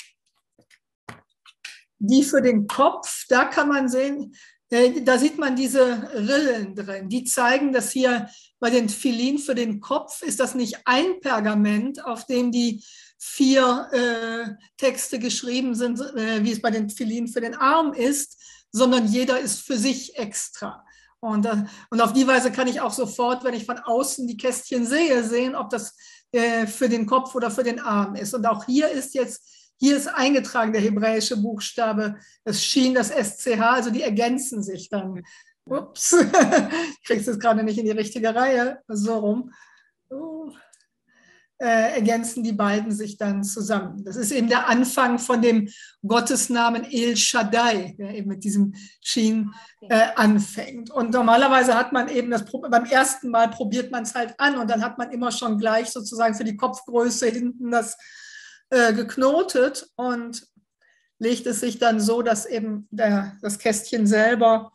die für den Kopf, da kann man sehen, äh, da sieht man diese Rillen drin. Die zeigen, dass hier bei den Tfilin für den Kopf ist das nicht ein Pergament, auf dem die vier äh, Texte geschrieben sind, äh, wie es bei den Tfilin für den Arm ist, sondern jeder ist für sich extra. Und, äh, und auf die Weise kann ich auch sofort, wenn ich von außen die Kästchen sehe, sehen, ob das äh, für den Kopf oder für den Arm ist. Und auch hier ist jetzt, hier ist eingetragen der hebräische Buchstabe, das Shin, das S C H, also die ergänzen sich dann. Ups, ich kriege es jetzt gerade nicht in die richtige Reihe, so rum. Oh. Äh, ergänzen die beiden sich dann zusammen. Das ist eben der Anfang von dem Gottesnamen El Shaddai, der eben mit diesem Shin äh, anfängt. Und normalerweise hat man eben das, beim ersten Mal probiert man es halt an und dann hat man immer schon gleich sozusagen für die Kopfgröße hinten das äh, geknotet und legt es sich dann so, dass eben der, das Kästchen selber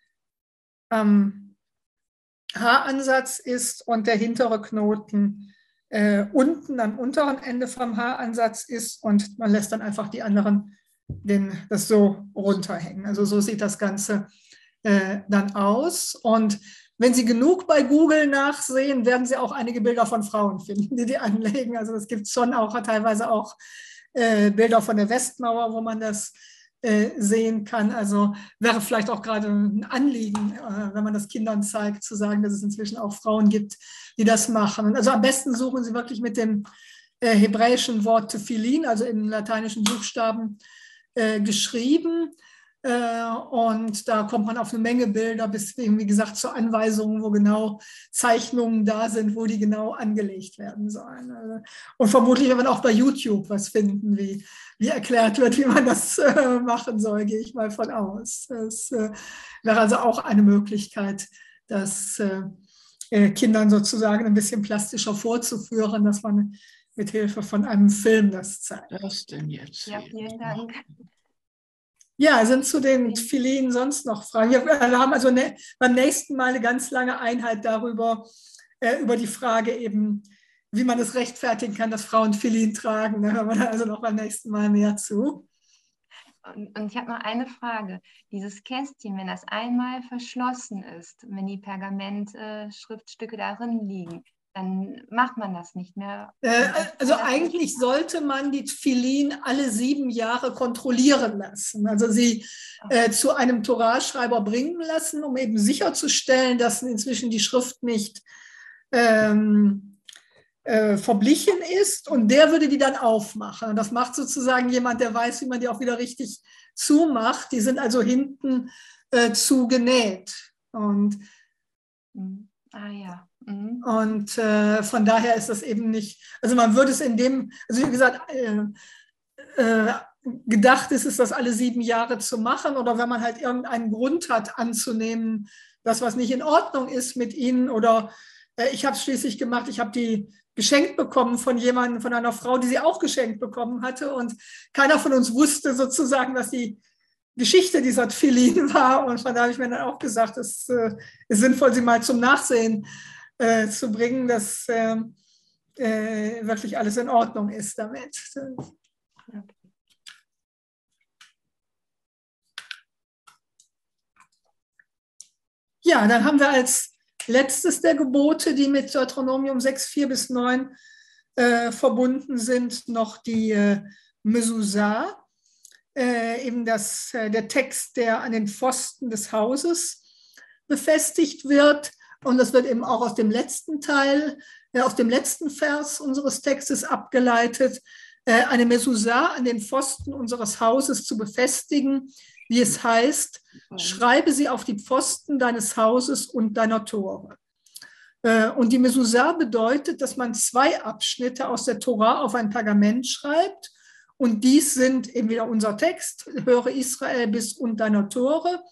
am Haaransatz ist und der hintere Knoten Äh, unten am unteren Ende vom Haaransatz ist und man lässt dann einfach die anderen den, das so runterhängen. Also so sieht das Ganze äh, dann aus. Und wenn Sie genug bei Google nachsehen, werden Sie auch einige Bilder von Frauen finden, die die anlegen. Also es gibt schon auch teilweise auch äh, Bilder von der Westmauer, wo man das äh, sehen kann. Also wäre vielleicht auch gerade ein Anliegen, äh, wenn man das Kindern zeigt, zu sagen, dass es inzwischen auch Frauen gibt, die das machen. Und also am besten suchen Sie wirklich mit dem äh, hebräischen Wort Tefillin, also in lateinischen Buchstaben äh, geschrieben. Äh, und da kommt man auf eine Menge Bilder, bis eben, wie gesagt, zu Anweisungen, wo genau Zeichnungen da sind, wo die genau angelegt werden sollen. Also, und vermutlich wird man auch bei YouTube was finden, wie, wie erklärt wird, wie man das äh, machen soll, gehe ich mal von aus. Das äh, wäre also auch eine Möglichkeit, das äh, äh, Kindern sozusagen ein bisschen plastischer vorzuführen, dass man mit Hilfe von einem Film das zeigt.
Was denn jetzt?
Ja, vielen Dank.
Ja, sind zu den Tfilin sonst noch Fragen? Wir haben also ne, beim nächsten Mal eine ganz lange Einheit darüber, äh, über die Frage eben, wie man es rechtfertigen kann, dass Frauen Tfilin tragen. Da hören wir also noch beim nächsten Mal mehr zu.
Und, und ich habe noch eine Frage. Dieses Kästchen, wenn das einmal verschlossen ist, wenn die Pergamentschriftstücke äh, darin liegen, dann macht man das nicht mehr.
Äh, also eigentlich sollte man die Tfilin alle sieben Jahre kontrollieren lassen. Also sie äh, zu einem Toraschreiber bringen lassen, um eben sicherzustellen, dass inzwischen die Schrift nicht ähm, äh, verblichen ist. Und der würde die dann aufmachen. Und das macht sozusagen jemand, der weiß, wie man die auch wieder richtig zumacht. Die sind also hinten äh, zugenäht. Und
ah ja. Mhm.
Und äh, von daher ist das eben nicht, also man würde es in dem, also wie gesagt, äh, äh, gedacht ist es, das alle sieben Jahre zu machen oder wenn man halt irgendeinen Grund hat anzunehmen, dass was nicht in Ordnung ist mit ihnen oder äh, ich habe es schließlich gemacht, ich habe die geschenkt bekommen von jemandem, von einer Frau, die sie auch geschenkt bekommen hatte und keiner von uns wusste sozusagen, was die Geschichte dieser Tfilin war und von daher habe ich mir dann auch gesagt, es äh, ist sinnvoll, sie mal zum Nachsehen Äh, zu bringen, dass äh, äh, wirklich alles in Ordnung ist damit. Ja, dann haben wir als letztes der Gebote, die mit Deuteronomium sechs, vier bis neun äh, verbunden sind, noch die äh, Mezuzah, äh, eben das, äh, der Text, der an den Pfosten des Hauses befestigt wird. Und das wird eben auch aus dem letzten Teil, äh, aus dem letzten Vers unseres Textes abgeleitet, äh, eine Mezuzah an den Pfosten unseres Hauses zu befestigen, wie es heißt, schreibe sie auf die Pfosten deines Hauses und deiner Tore. Äh, und die Mezuzah bedeutet, dass man zwei Abschnitte aus der Tora auf ein Pergament schreibt. Und dies sind eben wieder unser Text, höre Israel bis und deiner Tore.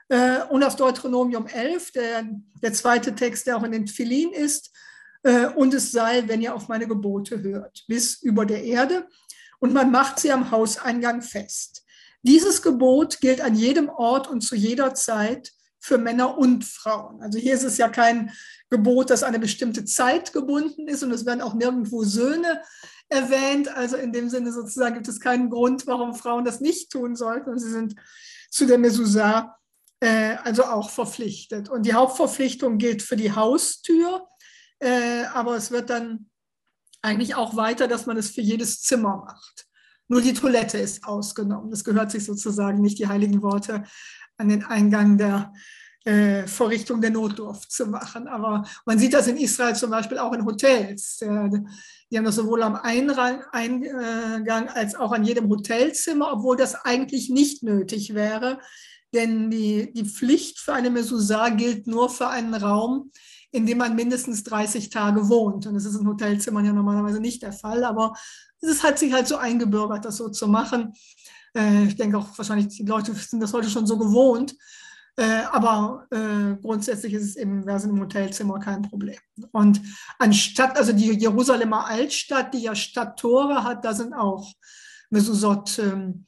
Und aus Deuteronomium elf, der, der zweite Text, der auch in den Tfilin ist, und es sei, wenn ihr auf meine Gebote hört, bis über der Erde. Und man macht sie am Hauseingang fest. Dieses Gebot gilt an jedem Ort und zu jeder Zeit für Männer und Frauen. Also hier ist es ja kein Gebot, das an eine bestimmte Zeit gebunden ist und es werden auch nirgendwo Söhne erwähnt. Also in dem Sinne sozusagen gibt es keinen Grund, warum Frauen das nicht tun sollten. Und sie sind zu der Mezuzah also auch verpflichtet. Und die Hauptverpflichtung gilt für die Haustür, äh, aber es wird dann eigentlich auch weiter, dass man es für jedes Zimmer macht. Nur die Toilette ist ausgenommen. Das gehört sich sozusagen nicht, die heiligen Worte an den Eingang der äh, Vorrichtung der Notdurft zu machen. Aber man sieht das in Israel zum Beispiel auch in Hotels. Äh, die haben das sowohl am Eingang, Eingang als auch an jedem Hotelzimmer, obwohl das eigentlich nicht nötig wäre. Denn die, die Pflicht für eine Mezuzah gilt nur für einen Raum, in dem man mindestens dreißig Tage wohnt. Und das ist in Hotelzimmern ja normalerweise nicht der Fall, aber es hat sich halt so eingebürgert, das so zu machen. Äh, ich denke auch wahrscheinlich, die Leute sind das heute schon so gewohnt. Äh, aber äh, grundsätzlich ist es eben, wäre es im Hotelzimmer kein Problem. Und anstatt, also die Jerusalemer Altstadt, die ja Stadttore hat, da sind auch Mezuzot ähm,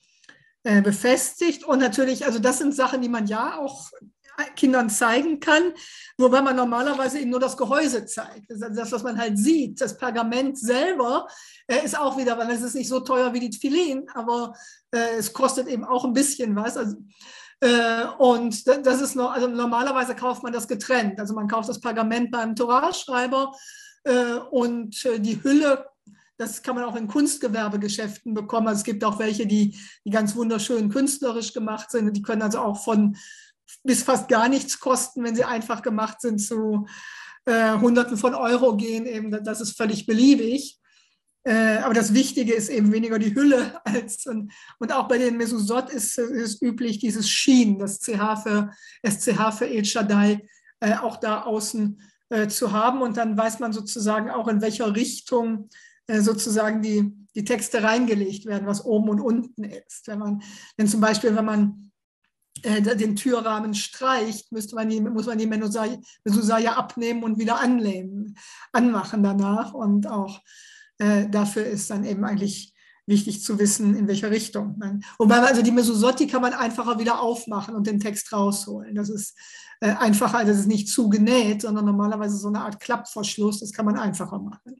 befestigt und natürlich, also das sind Sachen, die man ja auch Kindern zeigen kann, wobei man normalerweise eben nur das Gehäuse zeigt. Das, ist das was man halt sieht. Das Pergament selber äh, ist auch wieder, weil es ist nicht so teuer wie die Tfilin, aber äh, es kostet eben auch ein bisschen was. Also, äh, und das ist noch, also normalerweise kauft man das getrennt. Also man kauft das Pergament beim Toraschreiber äh, und äh, die Hülle. Das kann man auch in Kunstgewerbegeschäften bekommen. Also es gibt auch welche, die, die ganz wunderschön künstlerisch gemacht sind. Die können also auch von bis fast gar nichts kosten, wenn sie einfach gemacht sind, zu äh, Hunderten von Euro gehen. Eben, das ist völlig beliebig. Äh, aber das Wichtige ist eben weniger die Hülle. als Und, und auch bei den Mezuzot ist es üblich, dieses Shin, das C H für, S C H für El Shaddai, äh, auch da außen äh, zu haben. Und dann weiß man sozusagen auch, in welcher Richtung sozusagen die, die Texte reingelegt werden, was oben und unten ist. Wenn man, denn zum Beispiel, wenn man äh, den Türrahmen streicht, müsste man die, muss man die Mezuzah ja abnehmen und wieder anlehnen, anmachen danach. Und auch äh, dafür ist dann eben eigentlich wichtig zu wissen, in welche Richtung. Man, wobei also die Mezuzot, die kann man einfacher wieder aufmachen und den Text rausholen. Das ist äh, einfacher, das ist nicht zugenäht, sondern normalerweise so eine Art Klappverschluss, das kann man einfacher machen.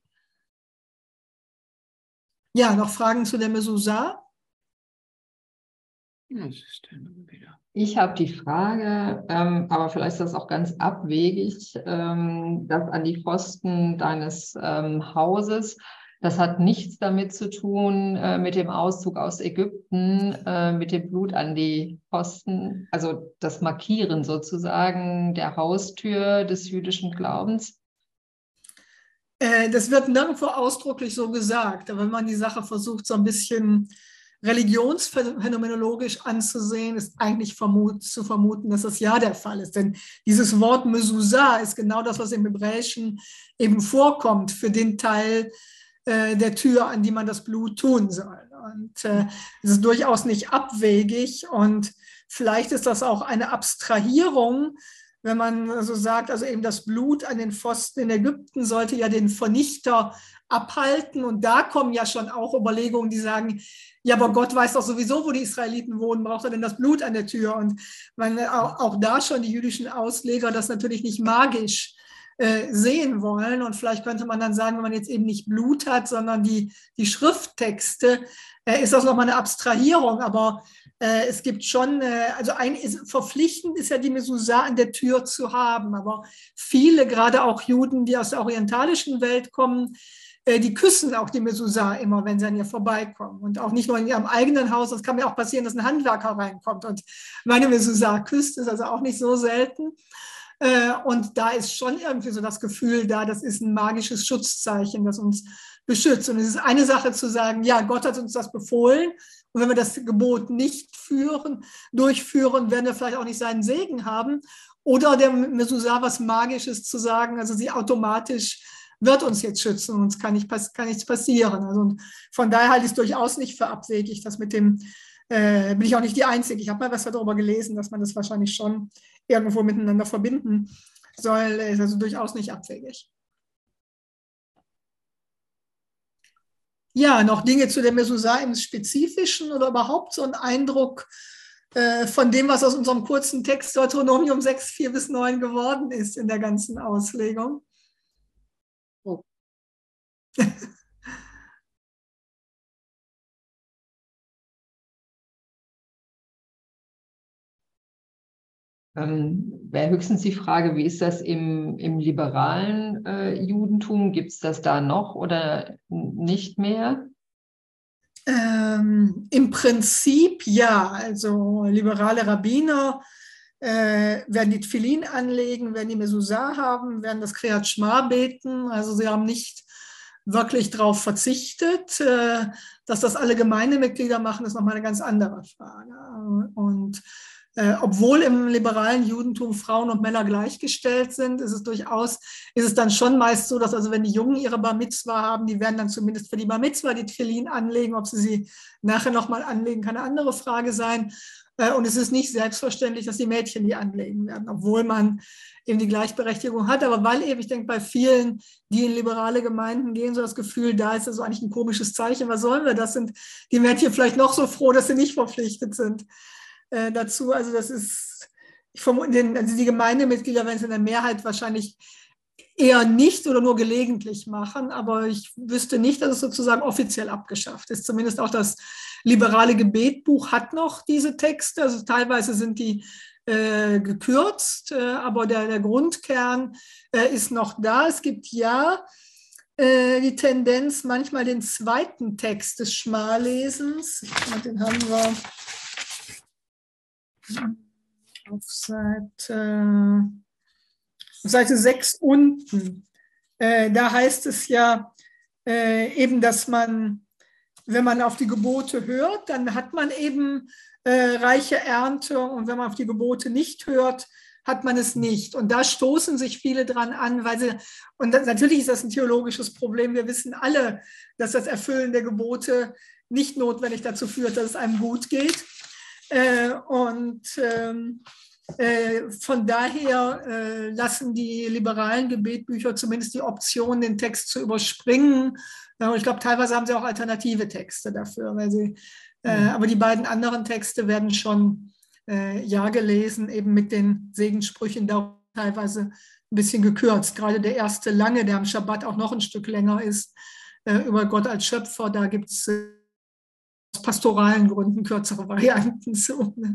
Ja, noch Fragen zu der Mezuzah?
Was ist denn wieder?
Ich habe die Frage, ähm, aber vielleicht ist das auch ganz abwegig, ähm, das an die Pfosten deines ähm, Hauses. Das hat nichts damit zu tun, äh, mit dem Auszug aus Ägypten, äh, mit dem Blut an die Pfosten, also das Markieren sozusagen der Haustür des jüdischen Glaubens.
Äh, das wird nirgendwo ausdrücklich so gesagt, aber wenn man die Sache versucht, so ein bisschen religionsphänomenologisch anzusehen, ist eigentlich vermut, zu vermuten, dass das ja der Fall ist. Denn dieses Wort Mezuzah ist genau das, was im Hebräischen eben vorkommt für den Teil äh, der Tür, an die man das Blut tun soll. Und äh, es ist durchaus nicht abwegig und vielleicht ist das auch eine Abstrahierung, wenn man so sagt, also eben das Blut an den Pfosten in Ägypten sollte ja den Vernichter abhalten. Und da kommen ja schon auch Überlegungen, die sagen, ja, aber Gott weiß doch sowieso, wo die Israeliten wohnen, braucht er denn das Blut an der Tür? Und man, auch, auch da schon die jüdischen Ausleger das natürlich nicht magisch äh, sehen wollen. Und vielleicht könnte man dann sagen, wenn man jetzt eben nicht Blut hat, sondern die, die Schrifttexte, äh, ist das nochmal eine Abstrahierung. Aber äh, es gibt schon, äh, also ein, ist, verpflichtend ist ja die Mezuzah an der Tür zu haben. Aber viele, gerade auch Juden, die aus der orientalischen Welt kommen, die küssen auch die Mezuzah immer, wenn sie an ihr vorbeikommen. Und auch nicht nur in ihrem eigenen Haus. Es kann mir auch passieren, dass ein Handwerker reinkommt und meine Mezuzah küsst. Das ist also auch nicht so selten. Und da ist schon irgendwie so das Gefühl da, das ist ein magisches Schutzzeichen, das uns beschützt. Und es ist eine Sache zu sagen, ja, Gott hat uns das befohlen. Und wenn wir das Gebot nicht führen, durchführen, werden wir vielleicht auch nicht seinen Segen haben. Oder der Mezuzah was Magisches zu sagen, also sie automatisch wird uns jetzt schützen und uns kann, nicht, kann nichts passieren. Also von daher halte ich es durchaus nicht für abwegig, das mit dem, äh, bin ich auch nicht die Einzige. Ich habe mal was darüber gelesen, dass man das wahrscheinlich schon irgendwo miteinander verbinden soll. Ist also durchaus nicht abwegig. Ja, noch Dinge zu der Mezuzah im Spezifischen oder überhaupt so ein Eindruck äh, von dem, was aus unserem kurzen Text Deuteronomium sechs, vier bis neun geworden ist in der ganzen Auslegung.
Oh.
Ähm, wäre höchstens die Frage, wie ist das im, im liberalen äh, Judentum? Gibt es das da noch oder nicht mehr?
Ähm, im Prinzip ja, also liberale Rabbiner äh, werden die Tfilin anlegen, werden die Mezuzah haben, werden das Kriyat Shema beten, also sie haben nicht wirklich darauf verzichtet. Äh, dass das alle Gemeindemitglieder machen, ist nochmal eine ganz andere Frage. Und Äh, obwohl im liberalen Judentum Frauen und Männer gleichgestellt sind, ist es durchaus, ist es dann schon meist so, dass also wenn die Jungen ihre Bar Mitzwa haben, die werden dann zumindest für die Bar Mitzwa die Tfilin anlegen. Ob sie sie nachher nochmal anlegen, kann eine andere Frage sein. Äh, und es ist nicht selbstverständlich, dass die Mädchen die anlegen werden, obwohl man eben die Gleichberechtigung hat. Aber weil eben, ich denke, bei vielen, die in liberale Gemeinden gehen, so das Gefühl, da ist das so eigentlich ein komisches Zeichen. Was sollen wir? Das sind die Mädchen vielleicht noch so froh, dass sie nicht verpflichtet sind. Äh, dazu, also das ist, ich vermute, also die Gemeindemitglieder werden es in der Mehrheit wahrscheinlich eher nicht oder nur gelegentlich machen, aber ich wüsste nicht, dass es sozusagen offiziell abgeschafft ist. Zumindest auch das liberale Gebetbuch hat noch diese Texte, also teilweise sind die äh, gekürzt, äh, aber der, der Grundkern äh, ist noch da. Es gibt ja äh, die Tendenz, manchmal den zweiten Text des Schma-Lesens, den haben wir auf Seite, auf Seite sechs unten. Äh, da heißt es ja äh, eben, dass man, wenn man auf die Gebote hört, dann hat man eben äh, reiche Ernte und wenn man auf die Gebote nicht hört, hat man es nicht. Und da stoßen sich viele dran an, weil sie, und das, natürlich ist das ein theologisches Problem, wir wissen alle, dass das Erfüllen der Gebote nicht notwendig dazu führt, dass es einem gut geht. Äh, und ähm, äh, von daher äh, lassen die liberalen Gebetbücher zumindest die Option, den Text zu überspringen. Ja, und ich glaube, teilweise haben sie auch alternative Texte dafür. Weil sie, äh, mhm. Aber die beiden anderen Texte werden schon äh, ja gelesen, eben mit den Segenssprüchen, da teilweise ein bisschen gekürzt. Gerade der erste lange, der am Schabbat auch noch ein Stück länger ist, äh, über Gott als Schöpfer, da gibt es äh, aus pastoralen Gründen kürzere Varianten zu. Ne?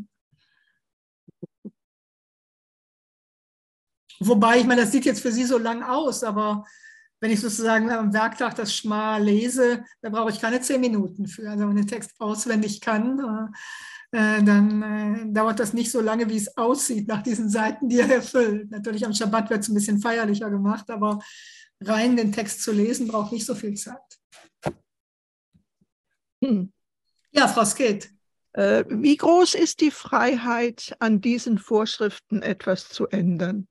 Wobei, ich meine, das sieht jetzt für Sie so lang aus, aber wenn ich sozusagen am Werktag das Schma lese, da brauche ich keine zehn Minuten für. Also wenn man den Text auswendig kann, äh, dann äh, dauert das nicht so lange, wie es aussieht nach diesen Seiten, die er erfüllt. Natürlich am Schabbat wird es ein bisschen feierlicher gemacht, aber rein den Text zu lesen, braucht nicht so viel Zeit.
Hm.
Ja, Frau Skeet.
Äh, wie groß ist die Freiheit, an diesen Vorschriften etwas zu ändern?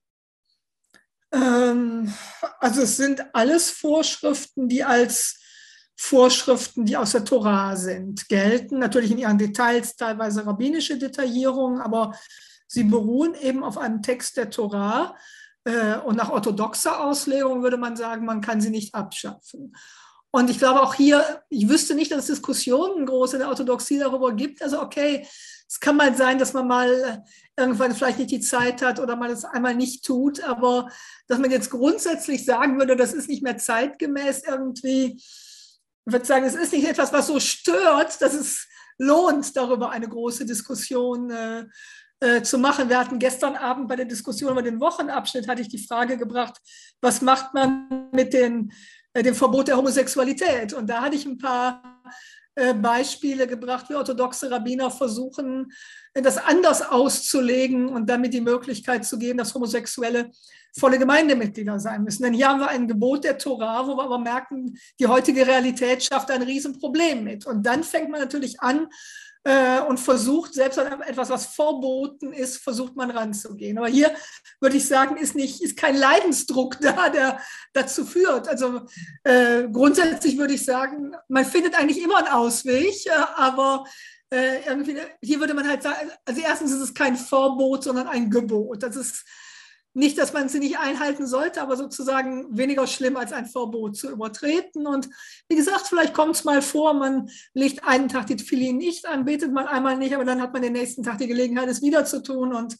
Ähm, also es sind alles Vorschriften, die als Vorschriften, die aus der Tora sind, gelten. Natürlich in ihren Details teilweise rabbinische Detaillierungen, aber sie beruhen eben auf einem Text der Tora. Äh, und nach orthodoxer Auslegung würde man sagen, man kann sie nicht abschaffen. Und ich glaube auch hier, ich wüsste nicht, dass es Diskussionen groß in der Orthodoxie darüber gibt. Also okay, es kann mal sein, dass man mal irgendwann vielleicht nicht die Zeit hat oder man es einmal nicht tut, aber dass man jetzt grundsätzlich sagen würde, das ist nicht mehr zeitgemäß irgendwie, ich würde sagen, es ist nicht etwas, was so stört, dass es lohnt, darüber eine große Diskussion äh, äh, zu machen. Wir hatten gestern Abend bei der Diskussion über den Wochenabschnitt, hatte ich die Frage gebracht, was macht man mit den dem Verbot der Homosexualität. Und da hatte ich ein paar äh, Beispiele gebracht, wie orthodoxe Rabbiner versuchen, das anders auszulegen und damit die Möglichkeit zu geben, dass Homosexuelle volle Gemeindemitglieder sein müssen. Denn hier haben wir ein Gebot der Tora, wo wir aber merken, die heutige Realität schafft ein Riesenproblem mit. Und dann fängt man natürlich an, und versucht, selbst an etwas, was verboten ist, versucht man ranzugehen. Aber hier würde ich sagen, ist, nicht, ist kein Leidensdruck da, der dazu führt. Also äh, grundsätzlich würde ich sagen, man findet eigentlich immer einen Ausweg, äh, aber äh, irgendwie, hier würde man halt sagen, also erstens ist es kein Verbot, sondern ein Gebot. Das ist nicht, dass man sie nicht einhalten sollte, aber sozusagen weniger schlimm als ein Verbot zu übertreten. Und wie gesagt, vielleicht kommt es mal vor, man legt einen Tag die Tfilin nicht an, betet man einmal nicht, aber dann hat man den nächsten Tag die Gelegenheit, es wieder zu tun. Und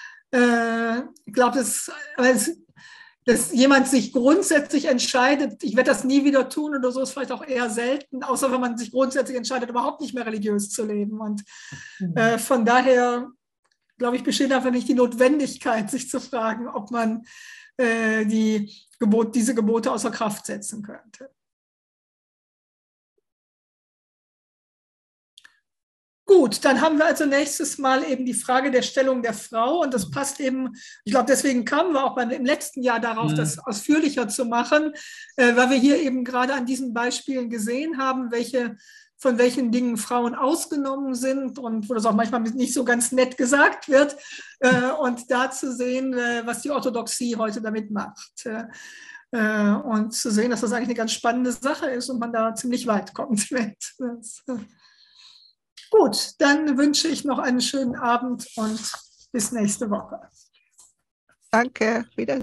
äh, ich glaube, dass, dass jemand sich grundsätzlich entscheidet, ich werde das nie wieder tun oder so, ist vielleicht auch eher selten, außer wenn man sich grundsätzlich entscheidet, überhaupt nicht mehr religiös zu leben. Und äh, von daher, glaube ich, besteht einfach nicht die Notwendigkeit, sich zu fragen, ob man äh, die Gebot, diese Gebote außer Kraft setzen könnte. Gut, dann haben wir also nächstes Mal eben die Frage der Stellung der Frau und das passt eben, ich glaube, deswegen kamen wir auch beim, im letzten Jahr darauf, mhm. das ausführlicher zu machen, äh, weil wir hier eben gerade an diesen Beispielen gesehen haben, welche von welchen Dingen Frauen ausgenommen sind und wo das auch manchmal nicht so ganz nett gesagt wird äh, und da zu sehen, äh, was die Orthodoxie heute damit macht. Äh, und zu sehen, dass das eigentlich eine ganz spannende Sache ist und man da ziemlich weit kommt mit. Das, äh. Gut, dann wünsche ich noch einen schönen Abend und bis nächste Woche.
Danke, wieder.